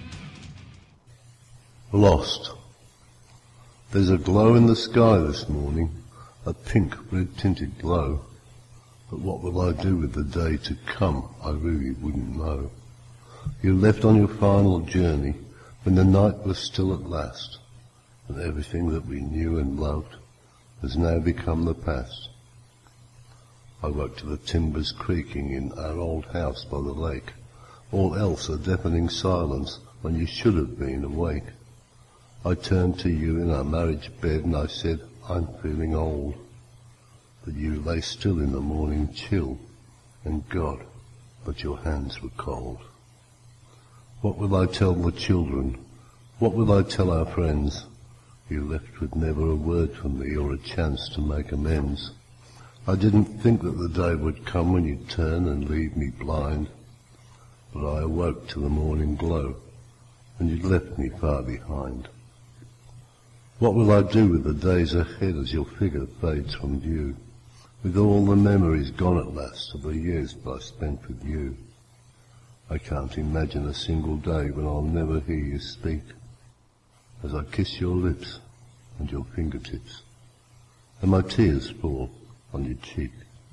Lost. There's a glow in the sky this morning, a pink, red-tinted glow. But what will I do with the day to come? I really wouldn't know. You left on your final journey when the night was still at last, and everything that we knew and loved has now become the past. I woke to the timbers creaking in our old house by the lake, all else a deafening silence when you should have been awake. I turned to you in our marriage bed and I said, I'm feeling old. But you lay still in the morning chill, and God, but your hands were cold. What will I tell the children? What will I tell our friends? You left with never a word from me or a chance to make amends. I didn't think that the day would come when you'd turn and leave me blind. But I awoke to the morning glow, and you'd left me far behind. What will I do with the days ahead as your figure fades from view, with all the memories gone at last of the years I spent with you? I can't imagine a single day when I'll never hear you speak, as I kiss your lips and your fingertips, and my tears fall on your cheek.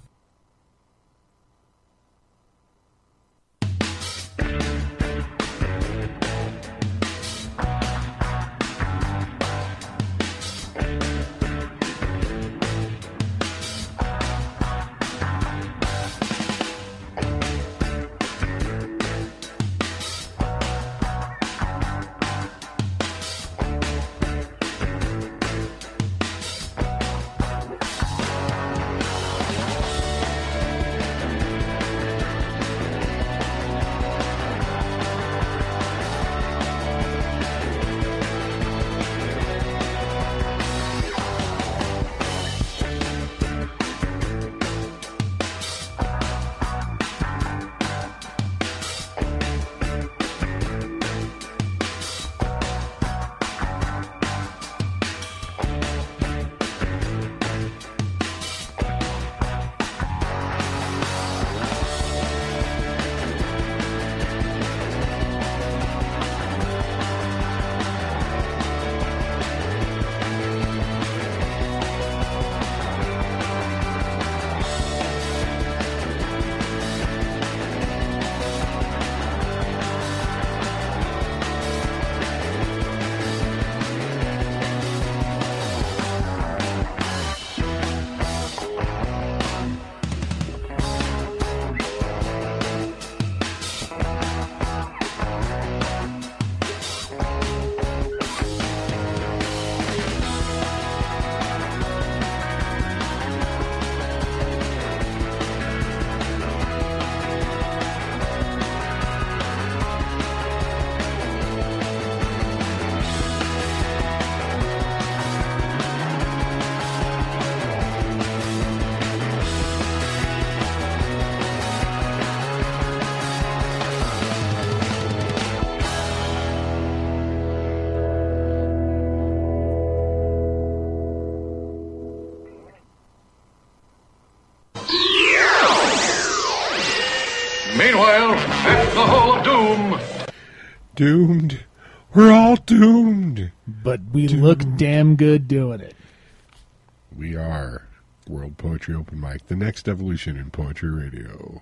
Meanwhile, at the Hall of Doom. Doomed. We're all doomed. But we look damn good doing it. We are. World Poetry Open Mic, the next evolution in poetry radio.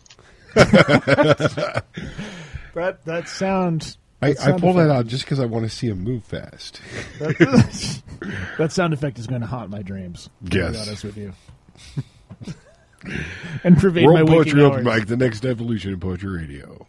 that sound... I pulled that out just because I want to see him move fast. That sound effect is going to haunt my dreams. Yes. To be honest with you. And pervade World my waking Poetry hours. Open Mic, the next evolution in poetry radio.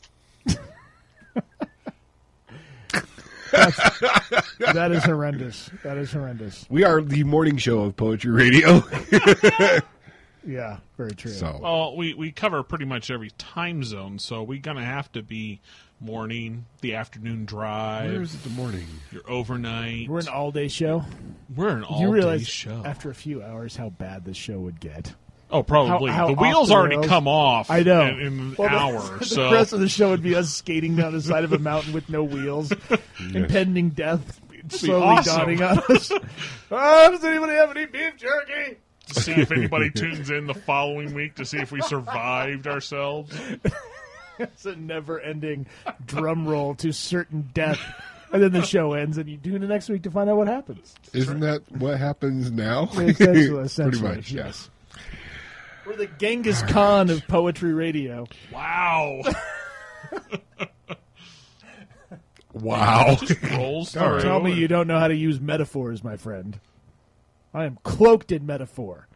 That is horrendous. That is horrendous. We are the morning show of poetry radio. Yeah, very true. So. Well, we cover pretty much every time zone, so we're going to have to be morning, the afternoon drive. Where is it the morning? Your overnight. We're an all-day show. We're an all-day You realize show. after a few hours how bad this show would get. Oh, probably. How the wheels off the already rails. come off. I know. In an hour. The rest of the show would be us skating down the side of a mountain with no wheels, impending death slowly dawning on us. Oh, does anybody have any beef jerky? To see if anybody tunes in the following week to see if we survived ourselves. It's a never-ending drum roll to certain death, and then the show ends, and you tune in next week to find out what happens. Isn't that what happens now? Essentially, Pretty much, yes. We're the Genghis Khan of poetry radio. Wow. Wow. Just rolls Don't tell me you don't know how to use metaphors, my friend. I am cloaked in metaphor.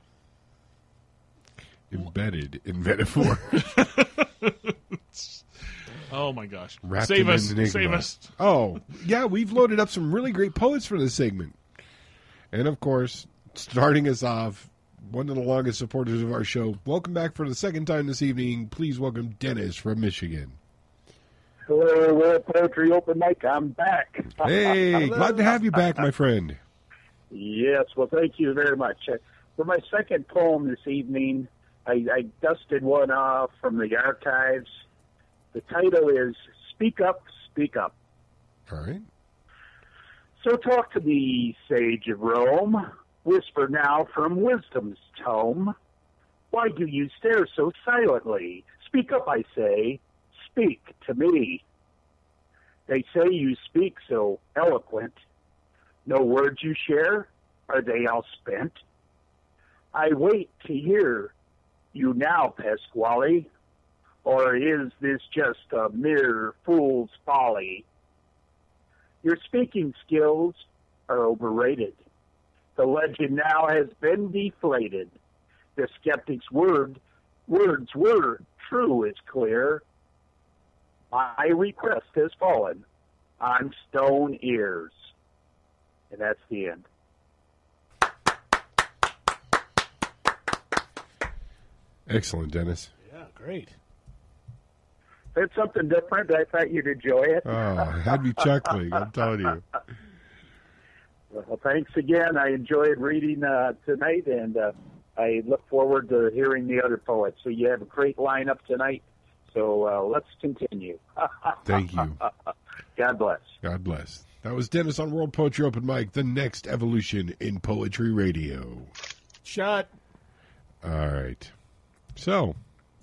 Embedded in metaphor. Oh, my gosh. Wrapped Save in us. enigma. Save us. Oh, yeah, we've loaded up some really great poets for this segment. And, of course, starting us off, one of the longest supporters of our show. Welcome back for the second time this evening. Please welcome Dennis from Michigan. Hello, World Poetry Open Mic. I'm back. Hey, glad to have you back, my friend. Yes, well, thank you very much. For my second poem this evening, I dusted one off from the archives. The title is Speak Up, Speak Up. All right. So talk to me, sage of Rome. Whisper now from wisdom's tome. Why do you stare so silently? Speak up, I say. Speak to me. They say you speak so eloquent. No words you share? Are they all spent? I wait to hear you now, Pasquale. Or is this just a mere fool's folly? Your speaking skills are overrated. The legend now has been deflated. The skeptic's words were true, it's clear. My request has fallen on stone ears. And that's the end. Excellent, Dennis. Yeah, great. That's something different. I thought you'd enjoy it. Oh, had me chuckling, I'm telling you. Well, thanks again. I enjoyed reading tonight, and I look forward to hearing the other poets. So you have a great lineup tonight. So let's continue. Thank you. God bless. God bless. That was Dennis on World Poetry Open Mic, the next evolution in poetry radio. Shot. All right. So,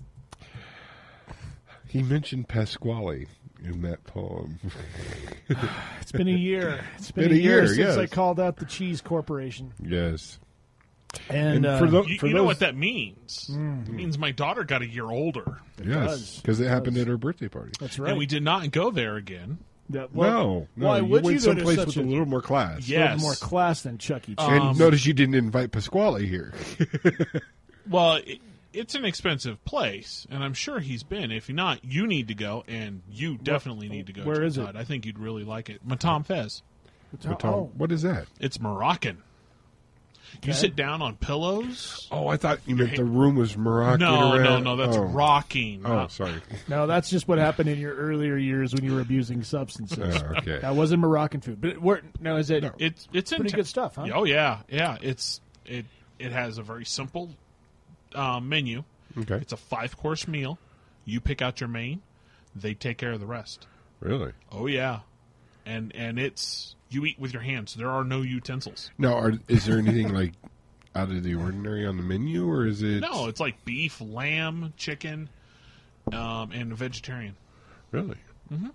he mentioned Pasquale in that poem. It's been a year. It's been a year since yes. I called out the Cheese Corporation. Yes. And you know what that means? It means my daughter got a year older. Yes, because it happened at her birthday party. That's right. And we did not go there again. No. Why you would went you go to someplace such with a little more class. A little more class than Chuck E. Cheese. And notice you didn't invite Pasquale here. Well, it's an expensive place, and I'm sure he's been. If not, you need to go, and you definitely need to go. Where is it? I think you'd really like it. Matam Fez. What is that? It's Moroccan. You sit down on pillows. Oh, I thought you meant the room was Moroccan. No, that's rocking. Oh, sorry. No, that's just what happened in your earlier years when you were abusing substances. Oh, okay. That wasn't Moroccan food. But is it? No. It's pretty good stuff, huh? Oh yeah. It has a very simple menu. Okay. It's a 5-course meal. You pick out your main. They take care of the rest. Really? Oh yeah. And it's you eat with your hands. There are no utensils. Now, is there anything like out of the ordinary on the menu, or is it? No, it's like beef, lamb, chicken, and a vegetarian. Really? Mm-hmm.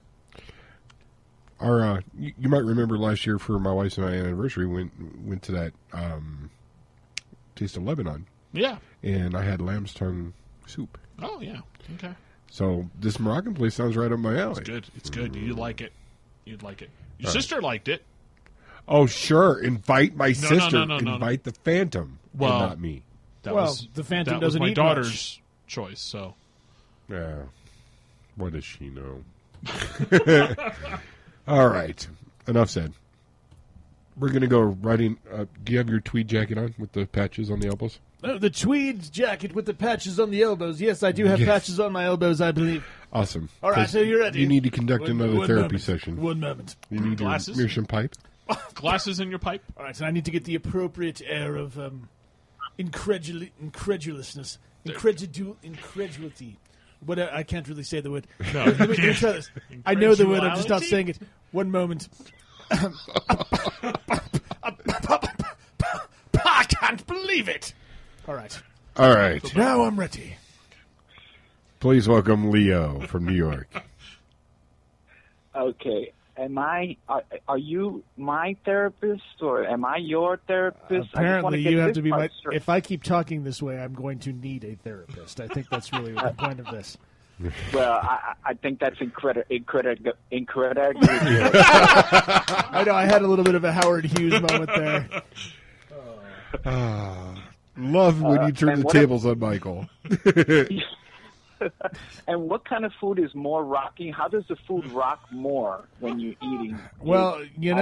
Our you might remember last year for my wife's and my anniversary went to that Taste of Lebanon. Yeah. And I had lamb's tongue soup. Oh yeah. Okay. So this Moroccan place sounds right up my alley. It's good. It's good. You'd like it. You'd like it. Your sister liked it. Oh, sure. Invite my sister. No. Invite the Phantom. Well, not me. The Phantom doesn't my eat daughter's much. choice. So, yeah. What does she know? All right. Enough said. We're going to go right in. Do you have your tweed jacket on with the patches on the elbows? The tweed jacket with the patches on the elbows. Yes, I do have patches on my elbows, I believe. Awesome. All right, so you're ready. You need to conduct another therapy session. One moment. You need glasses? Meerschaum pipe. Glasses in your pipe. All right, so I need to get the appropriate air of incredulousness, incredulity. What I can't really say the word. No, let me try this. I know the word. I'm just not saying it. One moment. I can't believe it. All right. All right. Now I'm ready. Please welcome Leo from New York. Okay. Are you my therapist or am I your therapist? Apparently, you have to be my. If I keep talking this way, I'm going to need a therapist. I think that's really the point of this. Well, I think that's incredible. I know. I had a little bit of a Howard Hughes moment there. Love when you turn the tables on Michael. And what kind of food is more rocking? How does the food rock more when you're eating? Well,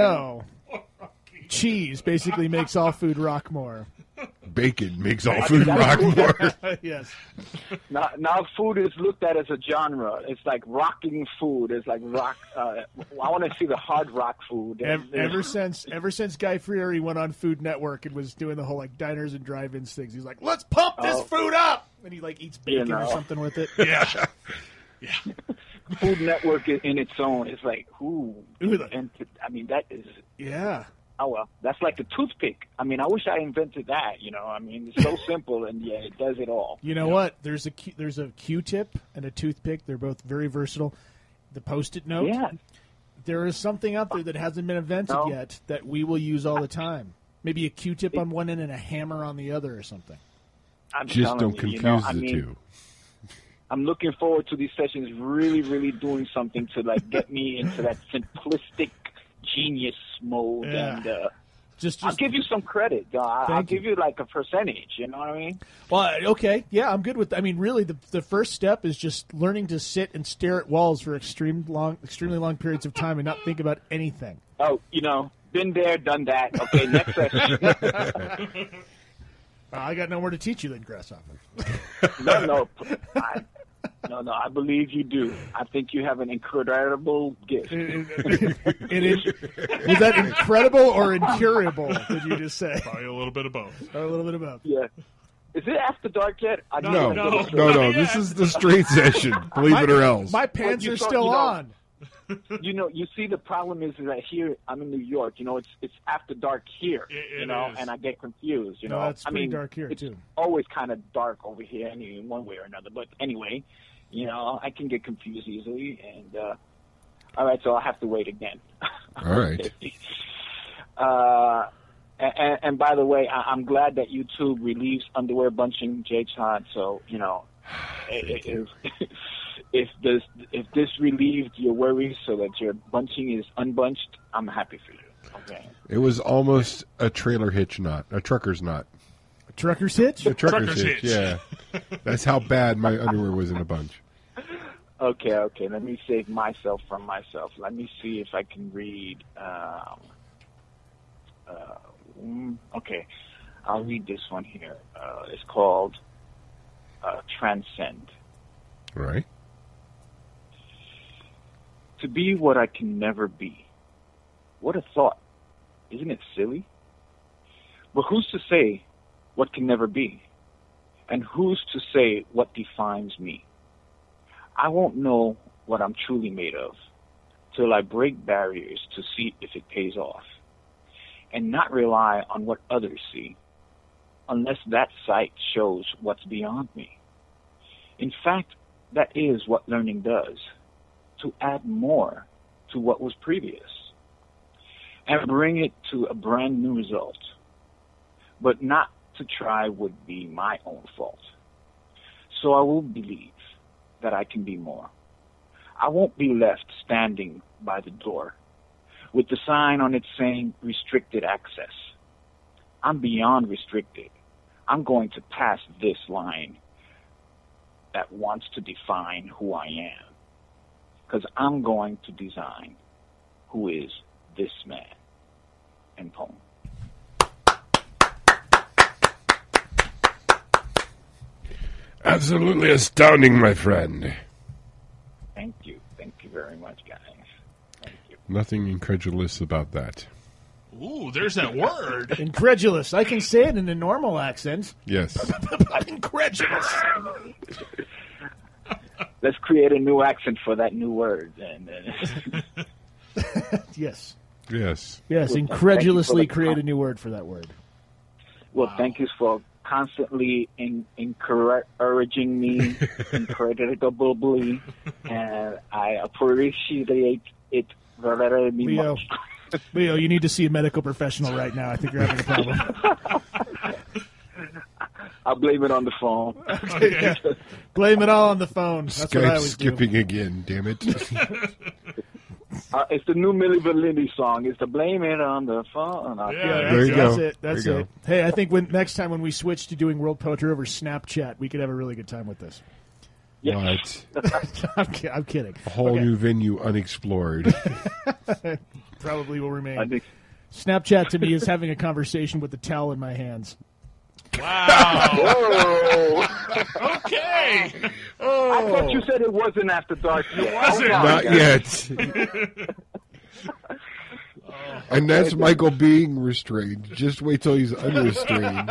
cheese basically makes all food rock more. Bacon makes all food rock more. Yes. Now food is looked at as a genre. It's like rocking food. It's like rock. I want to see the hard rock food. Ever since Guy Fieri went on Food Network and was doing the whole like diners and drive-ins things, he's like, let's pump this food up, and he like eats bacon or something with it. Yeah. Food Network in its own is like, I mean, that is. Yeah. Oh, well, that's like a toothpick. I mean, I wish I invented that, I mean, it's so simple, and it does it all. You know what? There's a Q-tip and a toothpick. They're both very versatile. The Post-it note. Yeah. There is something out there that hasn't been invented yet that we will use all the time. Maybe a Q-tip on one end and a hammer on the other or something. Just don't confuse the two. I'm looking forward to these sessions really, really doing something to, like, get me into that simplistic genius mode, and I'll give you some credit. I'll give you like a percentage. You know what I mean? Well, okay, yeah, I'm good with that. I mean, really, the first step is just learning to sit and stare at walls for extremely long periods of time and not think about anything. Oh, been there, done that. Okay, next session. I got nowhere to teach you then, Grasshopper. No, I believe you do. I think you have an incredible gift. Was that incredible or incurable, did you just say? Probably a little bit of both. A little bit of both. Yeah. Is it after dark yet? No. This is the straight session, believe it or else. My pants are still on. You see, the problem is that here, I'm in New York, it's after dark here, and I get confused, No, it's pretty dark here, too. It's always kind of dark over here, in one way or another. But anyway, I can get confused easily, and all right, so I'll have to wait again. All right. And by the way, I'm glad that YouTube relieves underwear bunching, J. Todd. So if this relieved your worries so that your bunching is unbunched, I'm happy for you. Okay. It was almost a trailer hitch knot, a trucker's knot. A trucker's hitch? A trucker's hitch, yeah. That's how bad my underwear was in a bunch. Okay. Let me save myself from myself. Let me see if I can read. Okay, I'll read this one here. It's called Transcend. Right. To be what I can never be. What a thought. Isn't it silly? But who's to say what can never be? And who's to say what defines me? I won't know what I'm truly made of till I break barriers to see if it pays off, and not rely on what others see, unless that sight shows what's beyond me. In fact, that is what learning does, to add more to what was previous, and bring it to a brand new result. But not to try would be my own fault. So I will believe that I can be more. I won't be left standing by the door with the sign on it saying restricted access. I'm beyond restricted. I'm going to pass this line that wants to define who I am, because I'm going to design who is this man. End poem. Absolutely astounding, my friend. Thank you. Thank you very much, guys. Thank you. Nothing incredulous about that. Ooh, there's that word. Incredulous. I can say it in a normal accent. Yes. But incredulous. Let's create a new accent for that new word. And yes. Yes. Yes, Well, incredulously thank you for the create a new word for that word. Well, thank you for constantly encouraging me, incredibly, and I appreciate it very Leo, much. Leo, you need to see a medical professional right now. I think you're having a problem. I'll blame it on the phone. Okay, yeah. Blame it all on the phone. That's what I Skype always skipping again, damn it. It's the new Milli Vanilli song. It's the blame it on the phone. There you That's go. it. That's There you it. Hey, I think next time when we switch to doing World Poetry over Snapchat, we could have a really good time with this. What? I'm kidding. A whole new venue unexplored. Probably will remain. Snapchat to me is having a conversation with the towel in my hands. Wow. Okay. I thought you said it wasn't after dark yet. It wasn't. Not yet. And that's Michael being restrained. Just wait till he's unrestrained.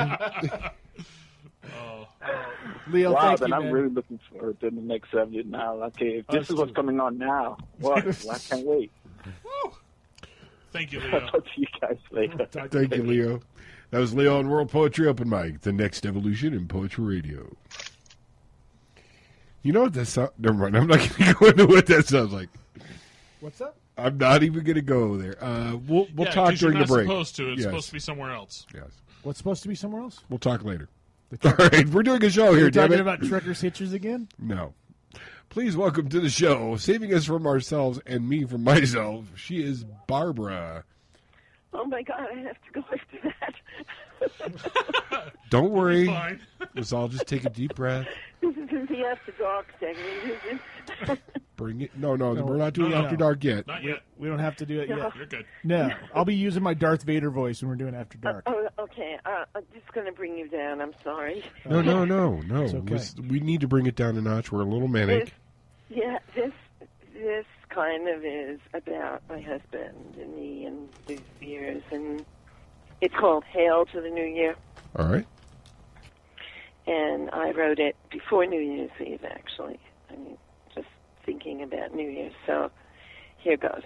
Leo, wow, thank then you, I'm man. really looking forward to the next subject now. Okay, if this is what's coming on now, well, I can't wait. Thank you, I'll Leo. talk to you guys later. Thank you, Leo. That was Leo on World Poetry Open Mic, the next evolution in poetry radio. You know what that sounds... Never mind, I'm not going to go into what that sounds like. What's up? I'm not even going to go there. We'll Yeah, talk 'cause during you're the break. not supposed to. It's Yes. supposed to be somewhere else. Yes. What's supposed to be somewhere else? We'll talk later. All right, we're doing a show Are here, you damn talking it. about Truckers Hitchers again? No. Please welcome to the show, saving us from ourselves and me from myself. She is Barbara. Oh my God, I have to go after that. Don't worry. Fine. Let's all just take a deep breath. This is the After Dark segment, is it? Bring it. No, we're not doing After Dark yet. Not yet. We don't have to do it No. yet. You're good. No, I'll be using my Darth Vader voice when we're doing After Dark. Oh, okay. I'm just going to bring you down. I'm sorry. No. It's okay. We need to bring it down a notch. We're a little manic. This kind of is about my husband and me and New Year's, and it's called Hail to the New Year. All right. And I wrote it before New Year's Eve, actually. I mean, just thinking about New Year's. So here goes.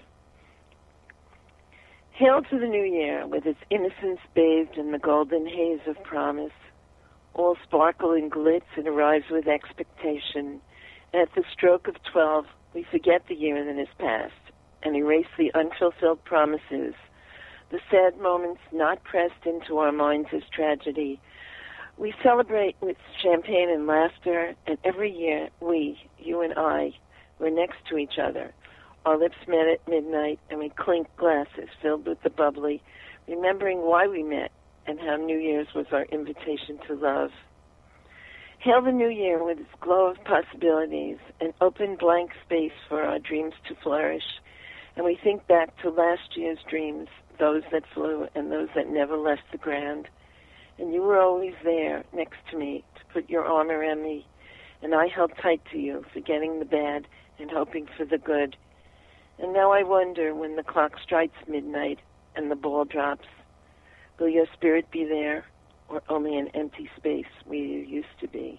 Hail to the New Year, with its innocence bathed in the golden haze of promise. All sparkle and glitz, it arrives with expectation. And at the stroke of 12, we forget the year that has passed and erase the unfulfilled promises, the sad moments not pressed into our minds as tragedy. We celebrate with champagne and laughter, and every year we, you and I, were next to each other. Our lips met at midnight, and we clinked glasses filled with the bubbly, remembering why we met and how New Year's was our invitation to love. Hail the New Year with its glow of possibilities, an open blank space for our dreams to flourish. And we think back to last year's dreams, those that flew and those that never left the ground. And you were always there next to me to put your arm around me. And I held tight to you, forgetting the bad and hoping for the good. And now I wonder, when the clock strikes midnight and the ball drops, will your spirit be there, or only an empty space where you used to be?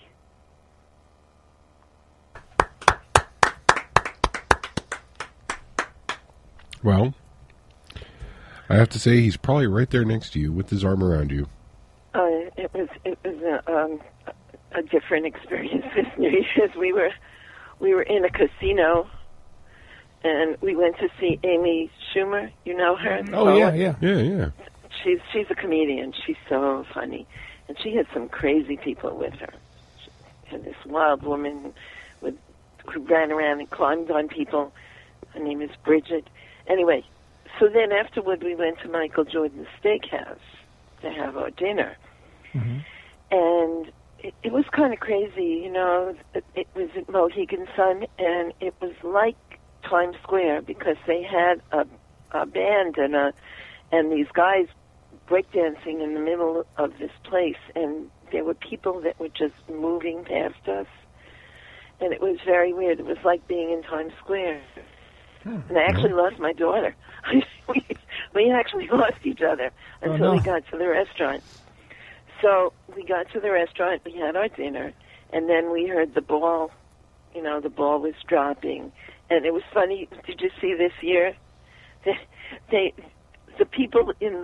Well, I have to say he's probably right there next to you with his arm around you. It was a different experience this New Year's. We were in a casino, and we went to see Amy Schumer. You know her? Oh, yeah. She's a comedian. She's so funny, and she had some crazy people with her. She had this wild woman who ran around and climbed on people. Her name is Bridget. Anyway, so then afterward we went to Michael Jordan's Steakhouse to have our dinner. Mm-hmm. And it was kind of crazy, you know. It was at Mohegan Sun, and it was like Times Square because they had a band and these guys breakdancing in the middle of this place, and there were people that were just moving past us, and it was very weird. It was like being in Times Square. And I actually lost my daughter. we actually lost each other until we got to the restaurant. So we got to the restaurant, we had our dinner, and then we heard the ball. You know, the ball was dropping. And it was funny. Did you see this year?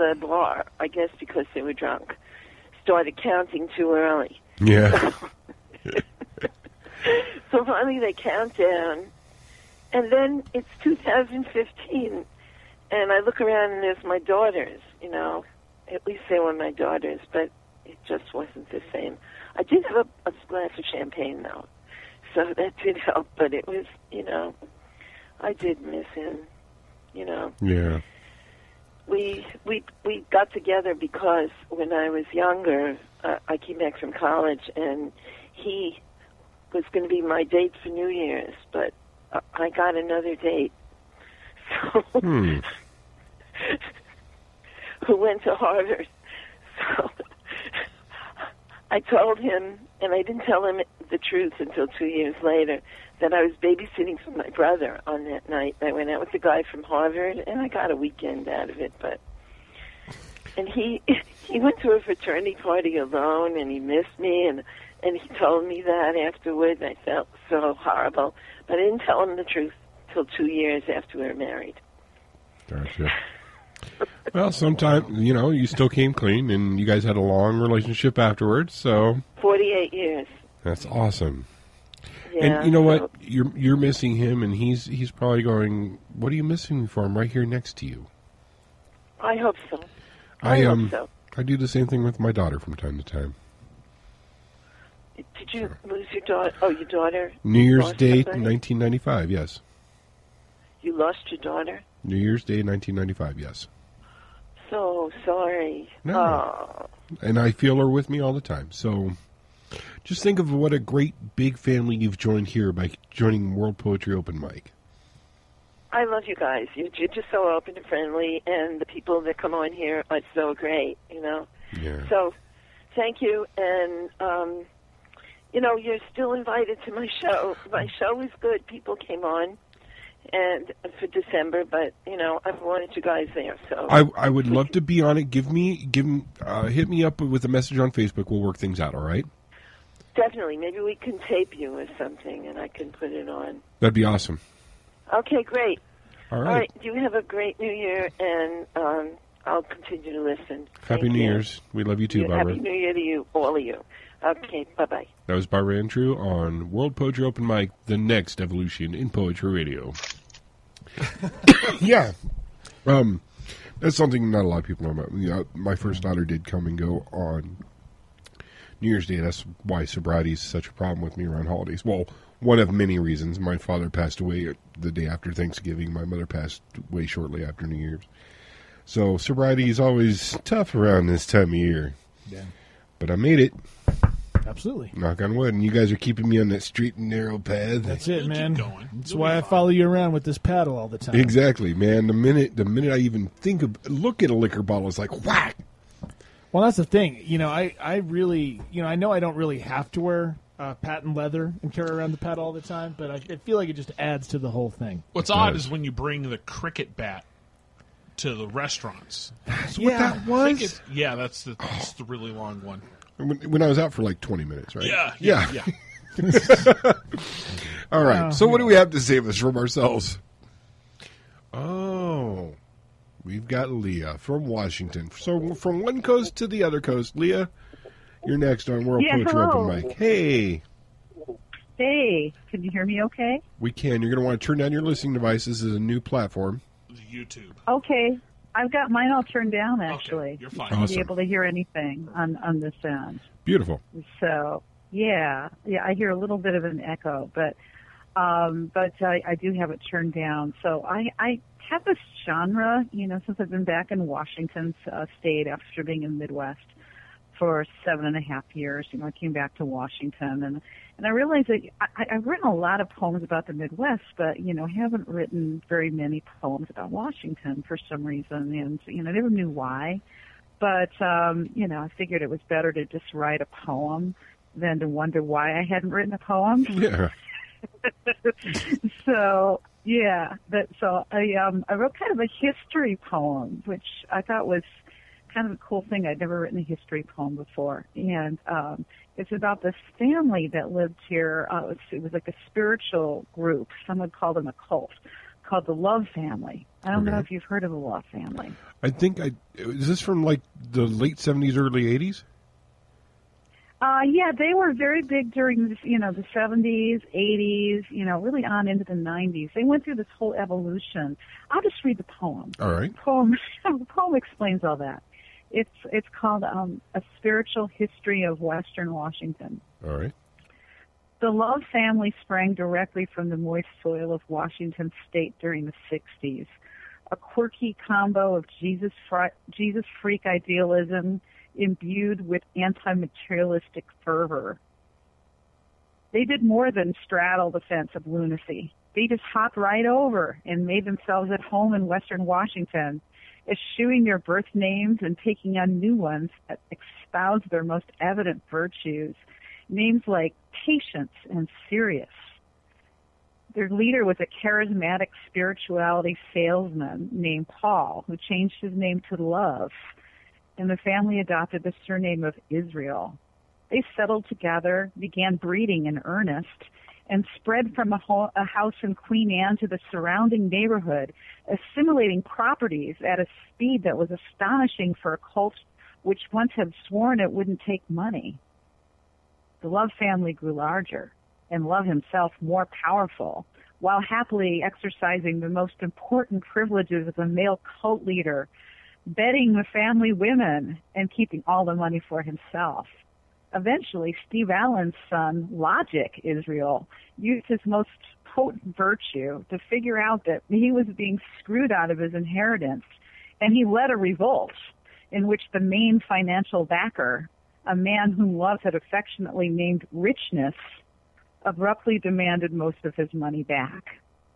the bar, I guess because they were drunk, started counting too early. Yeah. So finally they count down, and then it's 2015, and I look around and there's my daughters, at least they were my daughters, but it just wasn't the same. I did have a glass of champagne, though, so that did help, but it was, I did miss him, Yeah. We got together because when I was younger, I came back from college, and he was going to be my date for New Year's, but I got another date. So, who went to Harvard. So I told him, and I didn't tell him the truth until 2 years later, that I was babysitting for my brother on that night. I went out with the guy from Harvard, and I got a weekend out of it. And he went to a fraternity party alone, and he missed me, and he told me that afterwards. I felt so horrible, but I didn't tell him the truth till 2 years after we were married. Gotcha. Well, sometimes, you still came clean, and you guys had a long relationship afterwards, so... 48 years. That's awesome. Yeah, and you know what? You're missing him, and he's probably going, what are you missing me for? I'm right here next to you. I hope so. I hope so. I do the same thing with my daughter from time to time. Did you lose your daughter? Oh, your daughter? New Year's lost Day, somebody? 1995, yes. You lost your daughter? New Year's Day, 1995, yes. So sorry. No. Oh. And I feel her with me all the time. So just think of what a great big family you've joined here by joining World Poetry Open Mic. I love you guys. You're just so open and friendly, and the people that come on here are so great, Yeah. So thank you, and, you're still invited to my show. My show is good. People came on and for December, but, I wanted you guys there. So I would love to be on it. Hit me up with a message on Facebook. We'll work things out, all right? Definitely. Maybe we can tape you or something, and I can put it on. That'd be awesome. Okay, great. All right. You have a great New Year, and I'll continue to listen. Happy New Year's. We love you too, Barbara. Happy New Year to you, all of you. Okay, bye-bye. That was Barbara Andrew on World Poetry Open Mic, the next evolution in poetry radio. Yeah. That's something not a lot of people know about. My first daughter did come and go on New Year's Day. That's why sobriety is such a problem with me around holidays. Well, one of many reasons. My father passed away the day after Thanksgiving. My mother passed away shortly after New Year's. So sobriety is always tough around this time of year. Yeah. But I made it. Absolutely. Knock on wood. And you guys are keeping me on that straight and narrow path. That's it, man. That's why I follow you around with this paddle all the time. Exactly, man. The minute I even look at a liquor bottle, it's like whack. Well, that's the thing. I really, I know I don't really have to wear patent leather and carry around the paddle all the time, but I feel like it just adds to the whole thing. What's odd is when you bring the cricket bat to the restaurants. That's what that was? That's the really long one. When I was out for like 20 minutes, right? Yeah. All right. So what do we have to save us from ourselves? Oh, we've got Leah from Washington. So from one coast to the other coast. Leah, you're next on World Poetry Open Mic. Hey. Hey. Can you hear me okay? We can. You're going to want to turn down your listening devices. This is a new platform. YouTube. Okay. I've got mine all turned down, actually. Okay, you're fine. Awesome. To be able to hear anything on this end. Beautiful. So, yeah, I hear a little bit of an echo, but I do have it turned down. So I have this genre, since I've been back in Washington State after being in the Midwest for 7.5 years. I came back to Washington, and I realized that I've written a lot of poems about the Midwest, but, haven't written very many poems about Washington for some reason, and, I never knew why. But, I figured it was better to just write a poem than to wonder why I hadn't written a poem. Yeah. So, yeah. I wrote kind of a history poem, which I thought was kind of a cool thing. I'd never written a history poem before. And it's about this family that lived here. It was like a spiritual group. Some would call them a cult, called the Love family. I don't know Okay. if you've heard of the Love family. Is this from like the late 70s, early 80s? Yeah, they were very big during the 70s, 80s, really on into the 90s. They went through this whole evolution. I'll just read the poem. All right. The poem explains all that. It's called A Spiritual History of Western Washington. All right. The Love family sprang directly from the moist soil of Washington State during the 60s. A quirky combo of Jesus freak idealism imbued with anti-materialistic fervor. They did more than straddle the fence of lunacy. They just hopped right over and made themselves at home in Western Washington, eschewing their birth names and taking on new ones that espouse their most evident virtues, names like Patience and Serious. Their leader was a charismatic spirituality salesman named Paul, who changed his name to Love, and the family adopted the surname of Israel. They settled together, began breeding in earnest, and spread from a house in Queen Anne to the surrounding neighborhood, assimilating properties at a speed that was astonishing for a cult which once had sworn it wouldn't take money. The Love family grew larger, and Love himself more powerful, while happily exercising the most important privileges of a male cult leader, bedding the family women and keeping all the money for himself. Eventually, Steve Allen's son, Logic Israel, used his most potent virtue to figure out that he was being screwed out of his inheritance, and he led a revolt in which the main financial backer, a man whom Love had affectionately named Richness, abruptly demanded most of his money back.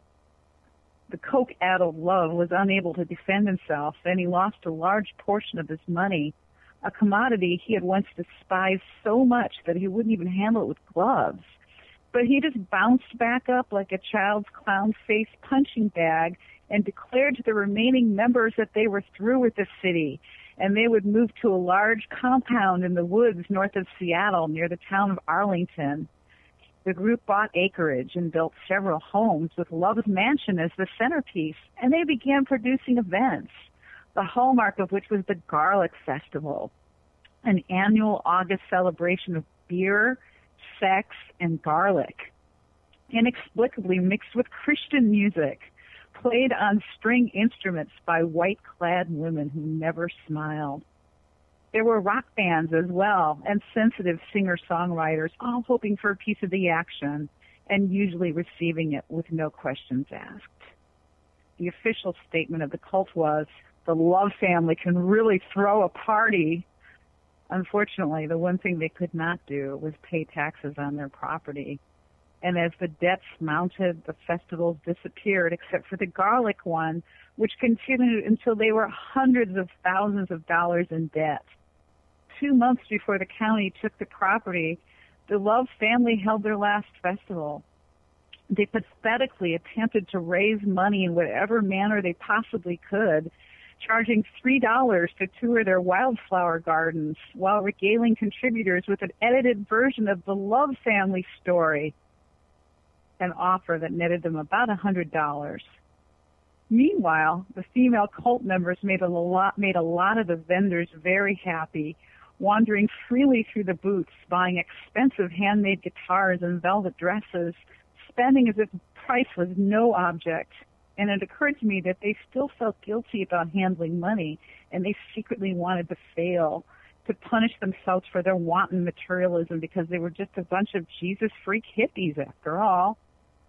The coke-addled Love was unable to defend himself, and he lost a large portion of his money, a commodity he had once despised so much that he wouldn't even handle it with gloves. But he just bounced back up like a child's clown-faced punching bag and declared to the remaining members that they were through with the city, and they would move to a large compound in the woods north of Seattle near the town of Arlington. The group bought acreage and built several homes with Love's mansion as the centerpiece, and they began producing events, the hallmark of which was the Garlic Festival, an annual August celebration of beer, sex, and garlic, inexplicably mixed with Christian music, played on string instruments by white-clad women who never smiled. There were rock bands as well, and sensitive singer-songwriters, all hoping for a piece of the action, and usually receiving it with no questions asked. The official statement of the cult was, the Love family can really throw a party. Unfortunately, the one thing they could not do was pay taxes on their property. And as the debts mounted, the festivals disappeared, except for the garlic one, which continued until they were hundreds of thousands of dollars in debt. 2 months before the county took the property, the Love family held their last festival. They pathetically attempted to raise money in whatever manner they possibly could, charging $3 to tour their wildflower gardens while regaling contributors with an edited version of the Love family story, an offer that netted them about $100. Meanwhile, the female cult members made a lot of the vendors very happy, wandering freely through the booths, buying expensive handmade guitars and velvet dresses, spending as if price was no object. And it occurred to me that they still felt guilty about handling money, and they secretly wanted to fail, to punish themselves for their wanton materialism because they were just a bunch of Jesus-freak hippies after all.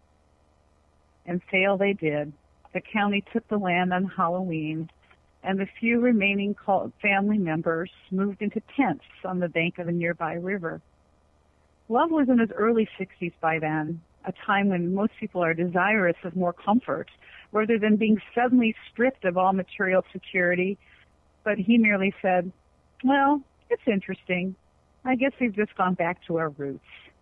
And fail they did. The county took the land on Halloween, and the few remaining cult family members moved into tents on the bank of a nearby river. Love was in his early 60s by then, a time when most people are desirous of more comfort, rather than being suddenly stripped of all material security. But he merely said, well, it's interesting. I guess we've just gone back to our roots.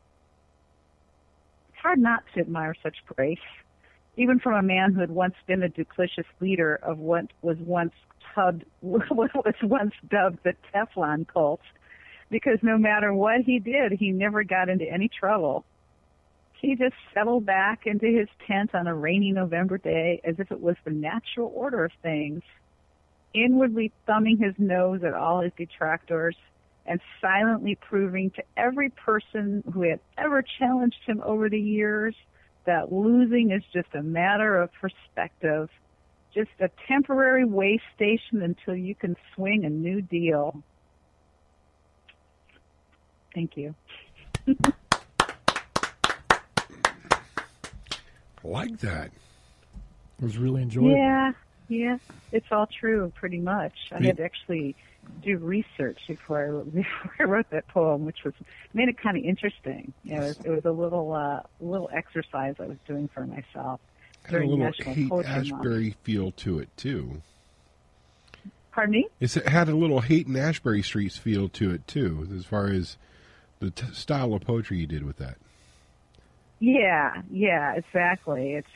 It's hard not to admire such grace, even from a man who had once been a duplicitous leader of what was once dubbed the Teflon cult, because no matter what he did, he never got into any trouble. He just settled back into his tent on a rainy November day as if it was the natural order of things, inwardly thumbing his nose at all his detractors and silently proving to every person who had ever challenged him over the years that losing is just a matter of perspective, just a temporary way station until you can swing a new deal. Thank you. I like that. It was really enjoyable. Yeah, it's all true, pretty much. I had to actually do research before I wrote that poem, which made it kind of interesting. It was a little exercise I was doing for myself. Had a little Haight-Ashbury feel to it, too. Pardon me? It had a little Haight-Ashbury Streets feel to it, too, as far as the style of poetry you did with that. Yeah, exactly. It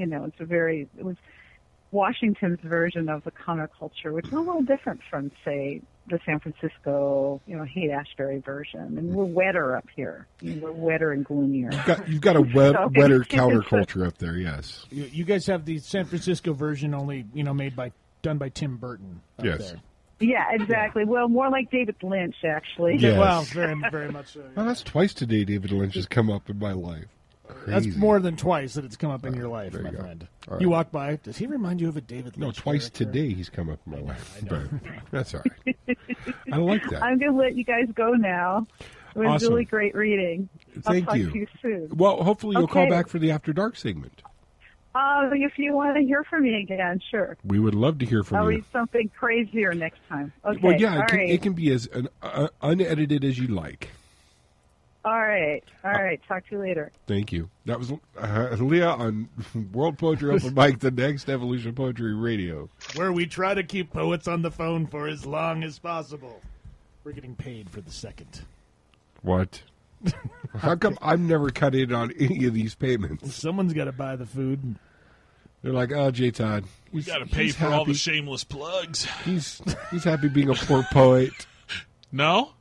was Washington's version of the counterculture, which is a little different from, say, the San Francisco, Haight-Ashbury version. And we're wetter up here. We're wetter and gloomier. You've got a wetter counterculture up there, yes. You guys have the San Francisco version only, done by Tim Burton up there. Yeah, exactly. Well, more like David Lynch, actually. Yes. Well, very, very much so. Well, that's twice today David Lynch has come up in my life. Crazy. That's more than twice that it's come up in your life, my friend. Right. You walk by, does he remind you of a David Lynch? No, twice today he's come up in my life. But that's all right. I like that. I'm going to let you guys go now. It was awesome. Really great reading. Thank I'll you. talk to you soon. Well, hopefully you'll call back for the After Dark segment. If you want to hear from me again, sure. We would love to hear from I'll you. read something crazier next time. Okay. Well, yeah, All right. it can be as unedited as you like. All right. Talk to you later. Thank you. That was Leah on World Poetry Open Mic, the next Evolution Poetry Radio. Where we try to keep poets on the phone for as long as possible. We're getting paid for the second. What? How come I've never cut in on any of these payments? Someone's got to buy the food. They're like, oh, J. Todd. We got to pay for all the shameless plugs. He's happy being a poor poet. No?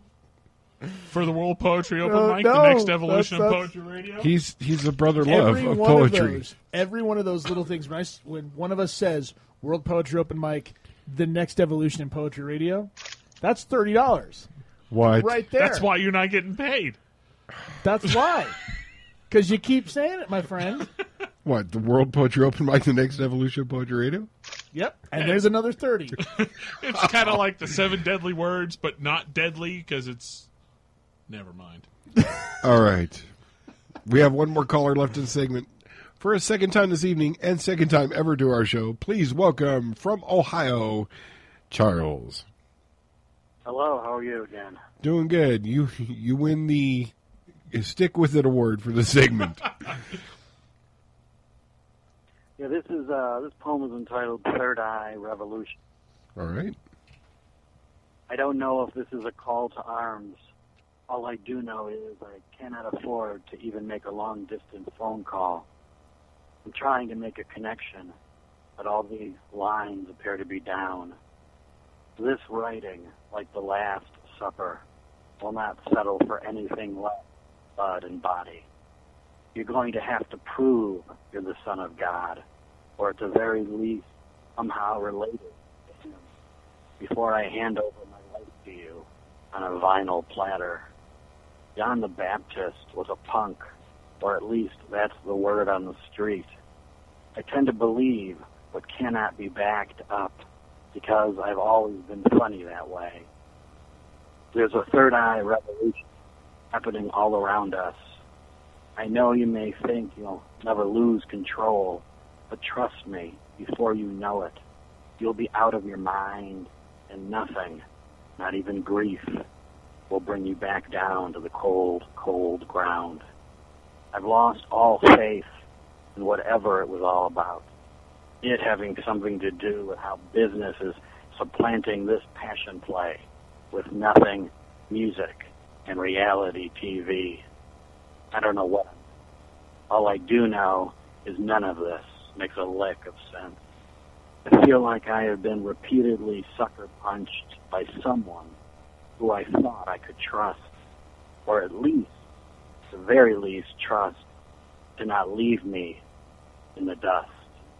For the World Poetry Open Mic, the next evolution of Poetry Radio? He's a brother love of poetry. Every one of those little things, when one of us says World Poetry Open Mic, the next evolution in Poetry Radio, that's $30. What? Right there. That's why you're not getting paid. That's why. Because you keep saying it, my friend. What, the World Poetry Open Mic, the next evolution of Poetry Radio? Yep, and there's another 30. It's kind of like the 7 deadly words, but not deadly because it's... Never mind. All right. We have one more caller left in the segment. For a second time this evening and second time ever to our show, please welcome from Ohio, Charles. Hello, how are you again? Doing good. You win the Stick With It award for the segment. Yeah, this poem is entitled Third Eye Revolution. All right. I don't know if this is a call to arms. All I do know is I cannot afford to even make a long-distance phone call. I'm trying to make a connection, but all the lines appear to be down. This writing, like the Last Supper, will not settle for anything less blood and body. You're going to have to prove you're the Son of God, or at the very least, somehow related to Him, before I hand over my life to you on a vinyl platter. John the Baptist was a punk, or at least that's the word on the street. I tend to believe what cannot be backed up because I've always been funny that way. There's a third eye revolution happening all around us. I know you may think you'll never lose control, but trust me, before you know it, you'll be out of your mind and nothing, not even grief, will bring you back down to the cold, cold ground. I've lost all faith in whatever it was all about. It having something to do with how business is supplanting this passion play with nothing, music, and reality TV. I don't know what. All I do know is none of this makes a lick of sense. I feel like I have been repeatedly sucker punched by someone who I thought I could trust, or at least, the very least, trust to not leave me in the dust.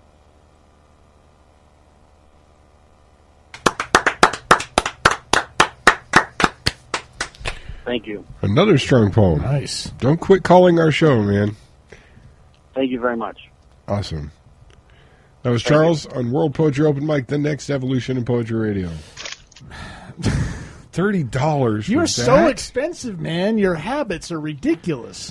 Thank you. Another strong poem. Nice. Don't quit calling our show, man. Thank you very much. Awesome. That was Charles on World Poetry Open Mic, the next evolution in poetry radio. $30. You're for so that? expensive, man. Your habits are ridiculous.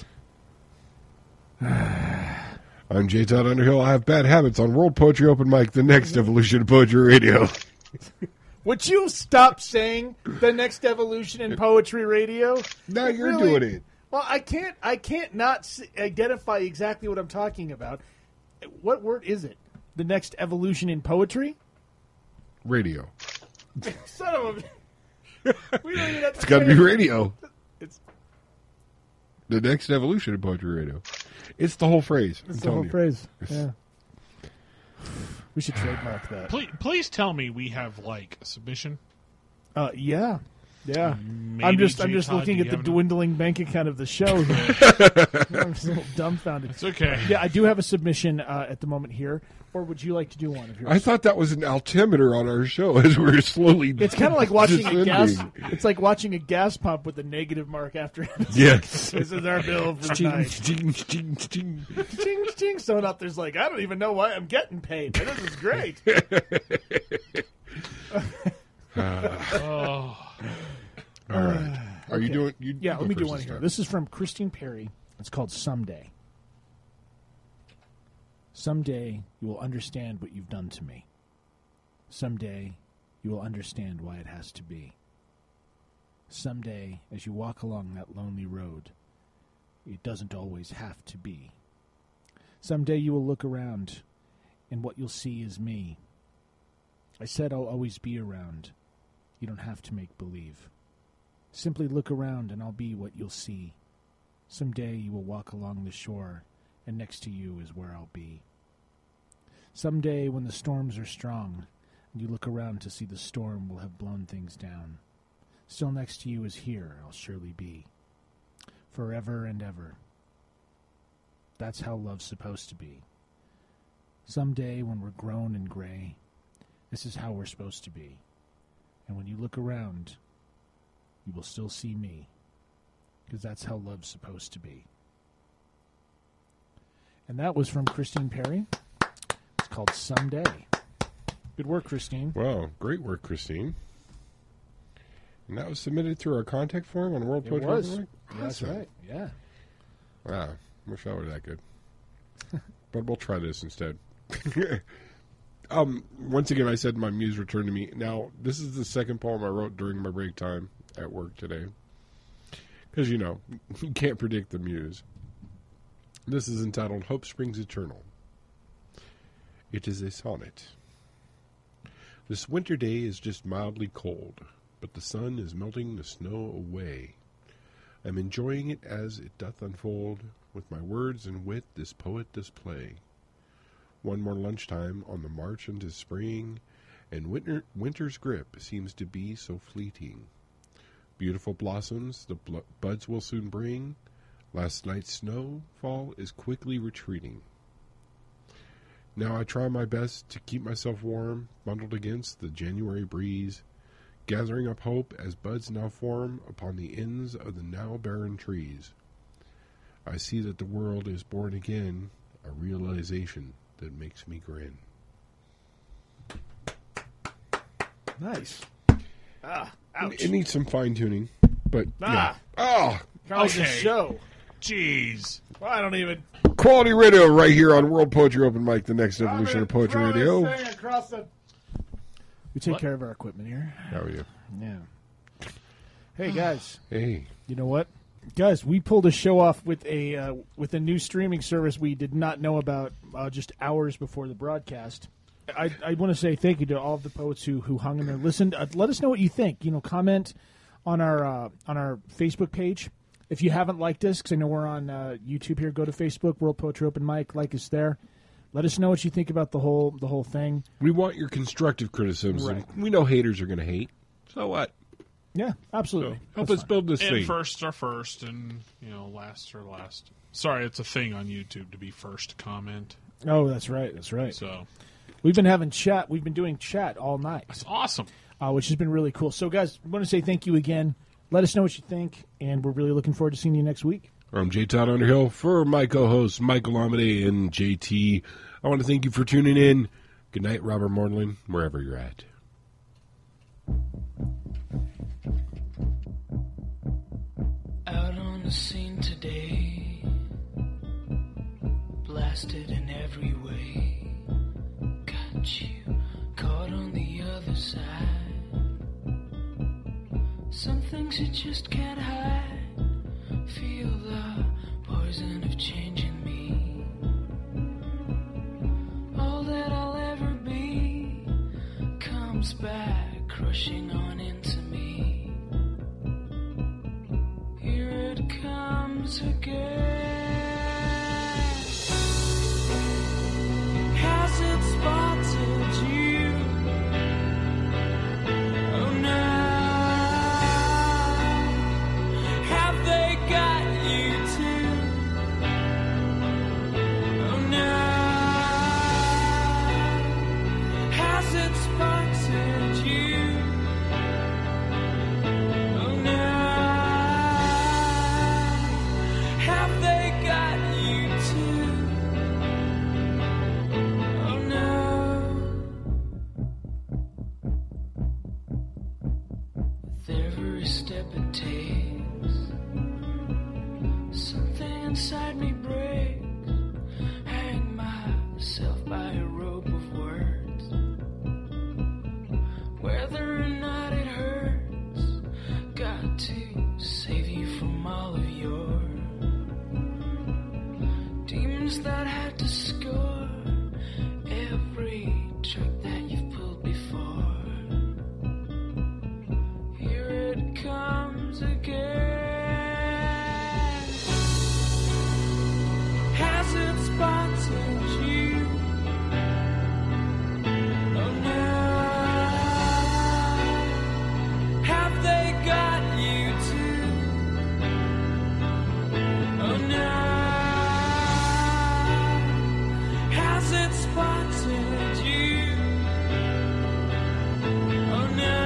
I'm J. Todd Underhill. I have bad habits on World Poetry Open Mic, the next evolution in poetry radio. Would you stop saying the next evolution in poetry radio? No, you're doing it. Well, I can't not identify exactly what I'm talking about. What word is it? The next evolution in poetry? Radio. Son of a... We don't even have to It's got to say be it. radio. It's The next evolution in poetry radio. It's the whole phrase. It's the whole phrase. Yeah. We should trademark that. Please tell me we have like a submission. Yeah. Yeah. Maybe I'm just J. Todd, looking do at you the have dwindling bank account of the show here. I'm just a little dumbfounded. It's okay. Yeah, I do have a submission at the moment here. Or would you like to do one of yours? I thought that was an altimeter on our show as we're slowly. It's kind of like watching a gas. descending. It's like watching a gas pump with a negative mark after it. Yes. This is our bill for Ching, tonight. ching, ching, ching. Ching, ching. Someone out there's like, I don't even know why I'm getting paid. But this is great. Oh. All right. Are you doing? Yeah, go let me do first one this here. time. This is from Christine Perry. It's called Someday. Someday you will understand what you've done to me. Someday you will understand why it has to be. Someday, as you walk along that lonely road, it doesn't always have to be. Someday you will look around, and what you'll see is me. I said I'll always be around. You don't have to make believe. Simply look around and I'll be what you'll see. Someday you will walk along the shore, and next to you is where I'll be. Someday when the storms are strong, and you look around to see the storm will have blown things down, still next to you is here I'll surely be. Forever and ever. That's how love's supposed to be. Someday when we're grown and gray, this is how we're supposed to be. And when you look around, you will still see me, because that's how love's supposed to be. And that was from Christine Perry. It's called Someday. Good work, Christine. Wow, great work, Christine. And that was submitted through our contact form on World It Poetry was. Open Mic? Yeah, that's Awesome. right. Yeah. Wow, wish I were that good. But we'll try this instead. Once again, I said my muse returned to me. Now, this is the second poem I wrote during my break time at work today. Because, you know, you can't predict the muse. This is entitled Hope Springs Eternal. It is a sonnet. This winter day is just mildly cold, but the sun is melting the snow away. I'm enjoying it as it doth unfold, with my words and wit this poet display. One more lunchtime on the march into spring, and winter's grip seems to be so fleeting. Beautiful blossoms the buds will soon bring. Last night's snowfall is quickly retreating. Now I try my best to keep myself warm, bundled against the January breeze, gathering up hope as buds now form upon the ends of the now barren trees. I see that the world is born again, a realization that makes me grin. Nice. Ouch. It needs some fine-tuning, but yeah. Kind of like the Okay. show. Jeez. Well, I don't even... Quality radio right here on World Poetry Open Mic, the next evolution of poetry radio. We take care of our equipment here. How are you? Yeah. Hey, guys. Hey. You know what? Guys, we pulled a show off with a new streaming service we did not know about just hours before the broadcast. I want to say thank you to all of the poets who hung in there, listened. Let us know what you think. You know, comment on our Facebook page. If you haven't liked us, because I know we're on YouTube here, go to Facebook, World Poetry Open Mic, like us there. Let us know what you think about the whole thing. We want your constructive criticism. Right. We know haters are going to hate. So what? Yeah, absolutely. So help us build this And thing. first are first, and last are last. Sorry, it's a thing on YouTube to be first to comment. Oh, that's right. That's right. So we've been having chat. We've been doing chat all night. That's awesome. Which has been really cool. So, guys, I want to say thank you again. Let us know what you think, and we're really looking forward to seeing you next week. I'm J. Todd Underhill for my co-hosts Michael Amade and JT. I want to thank you for tuning in. Good night, Robert Mortland, wherever you're at. Out on the scene today, blasted in every way. Got you caught on the other side. Some things you just can't hide. Feel the poison of change in me. All that I'll ever be comes back, crushing on into me. Here it comes again. Has it spotted you? Oh no. Step it takes, something inside me breaks. Hang myself by a rope of words. Whether or not it hurts, got to save you from all of your demons that had to score every trick that you've pulled before. Comes again. Has it spotted you? Oh no. Have they got you too? Oh no. Has it spotted you? Oh no.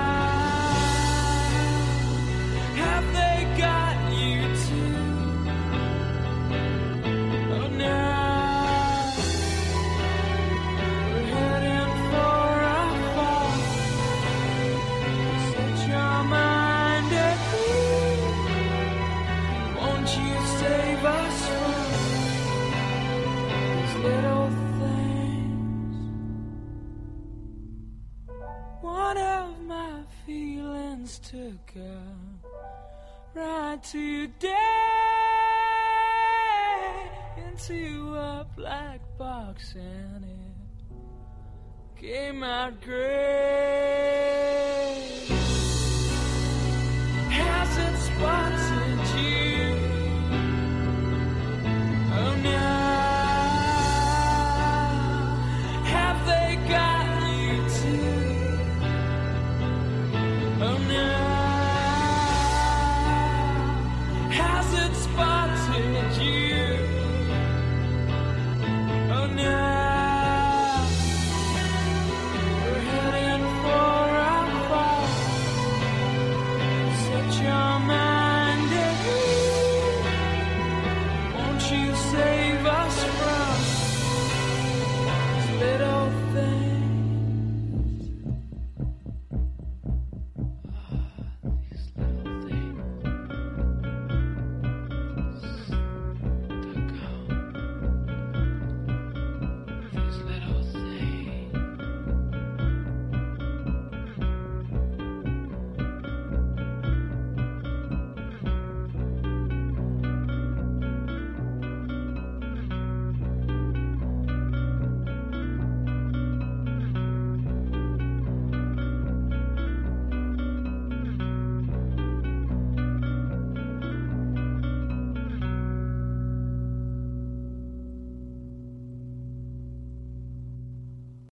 Took a ride today into a black box and it came out great.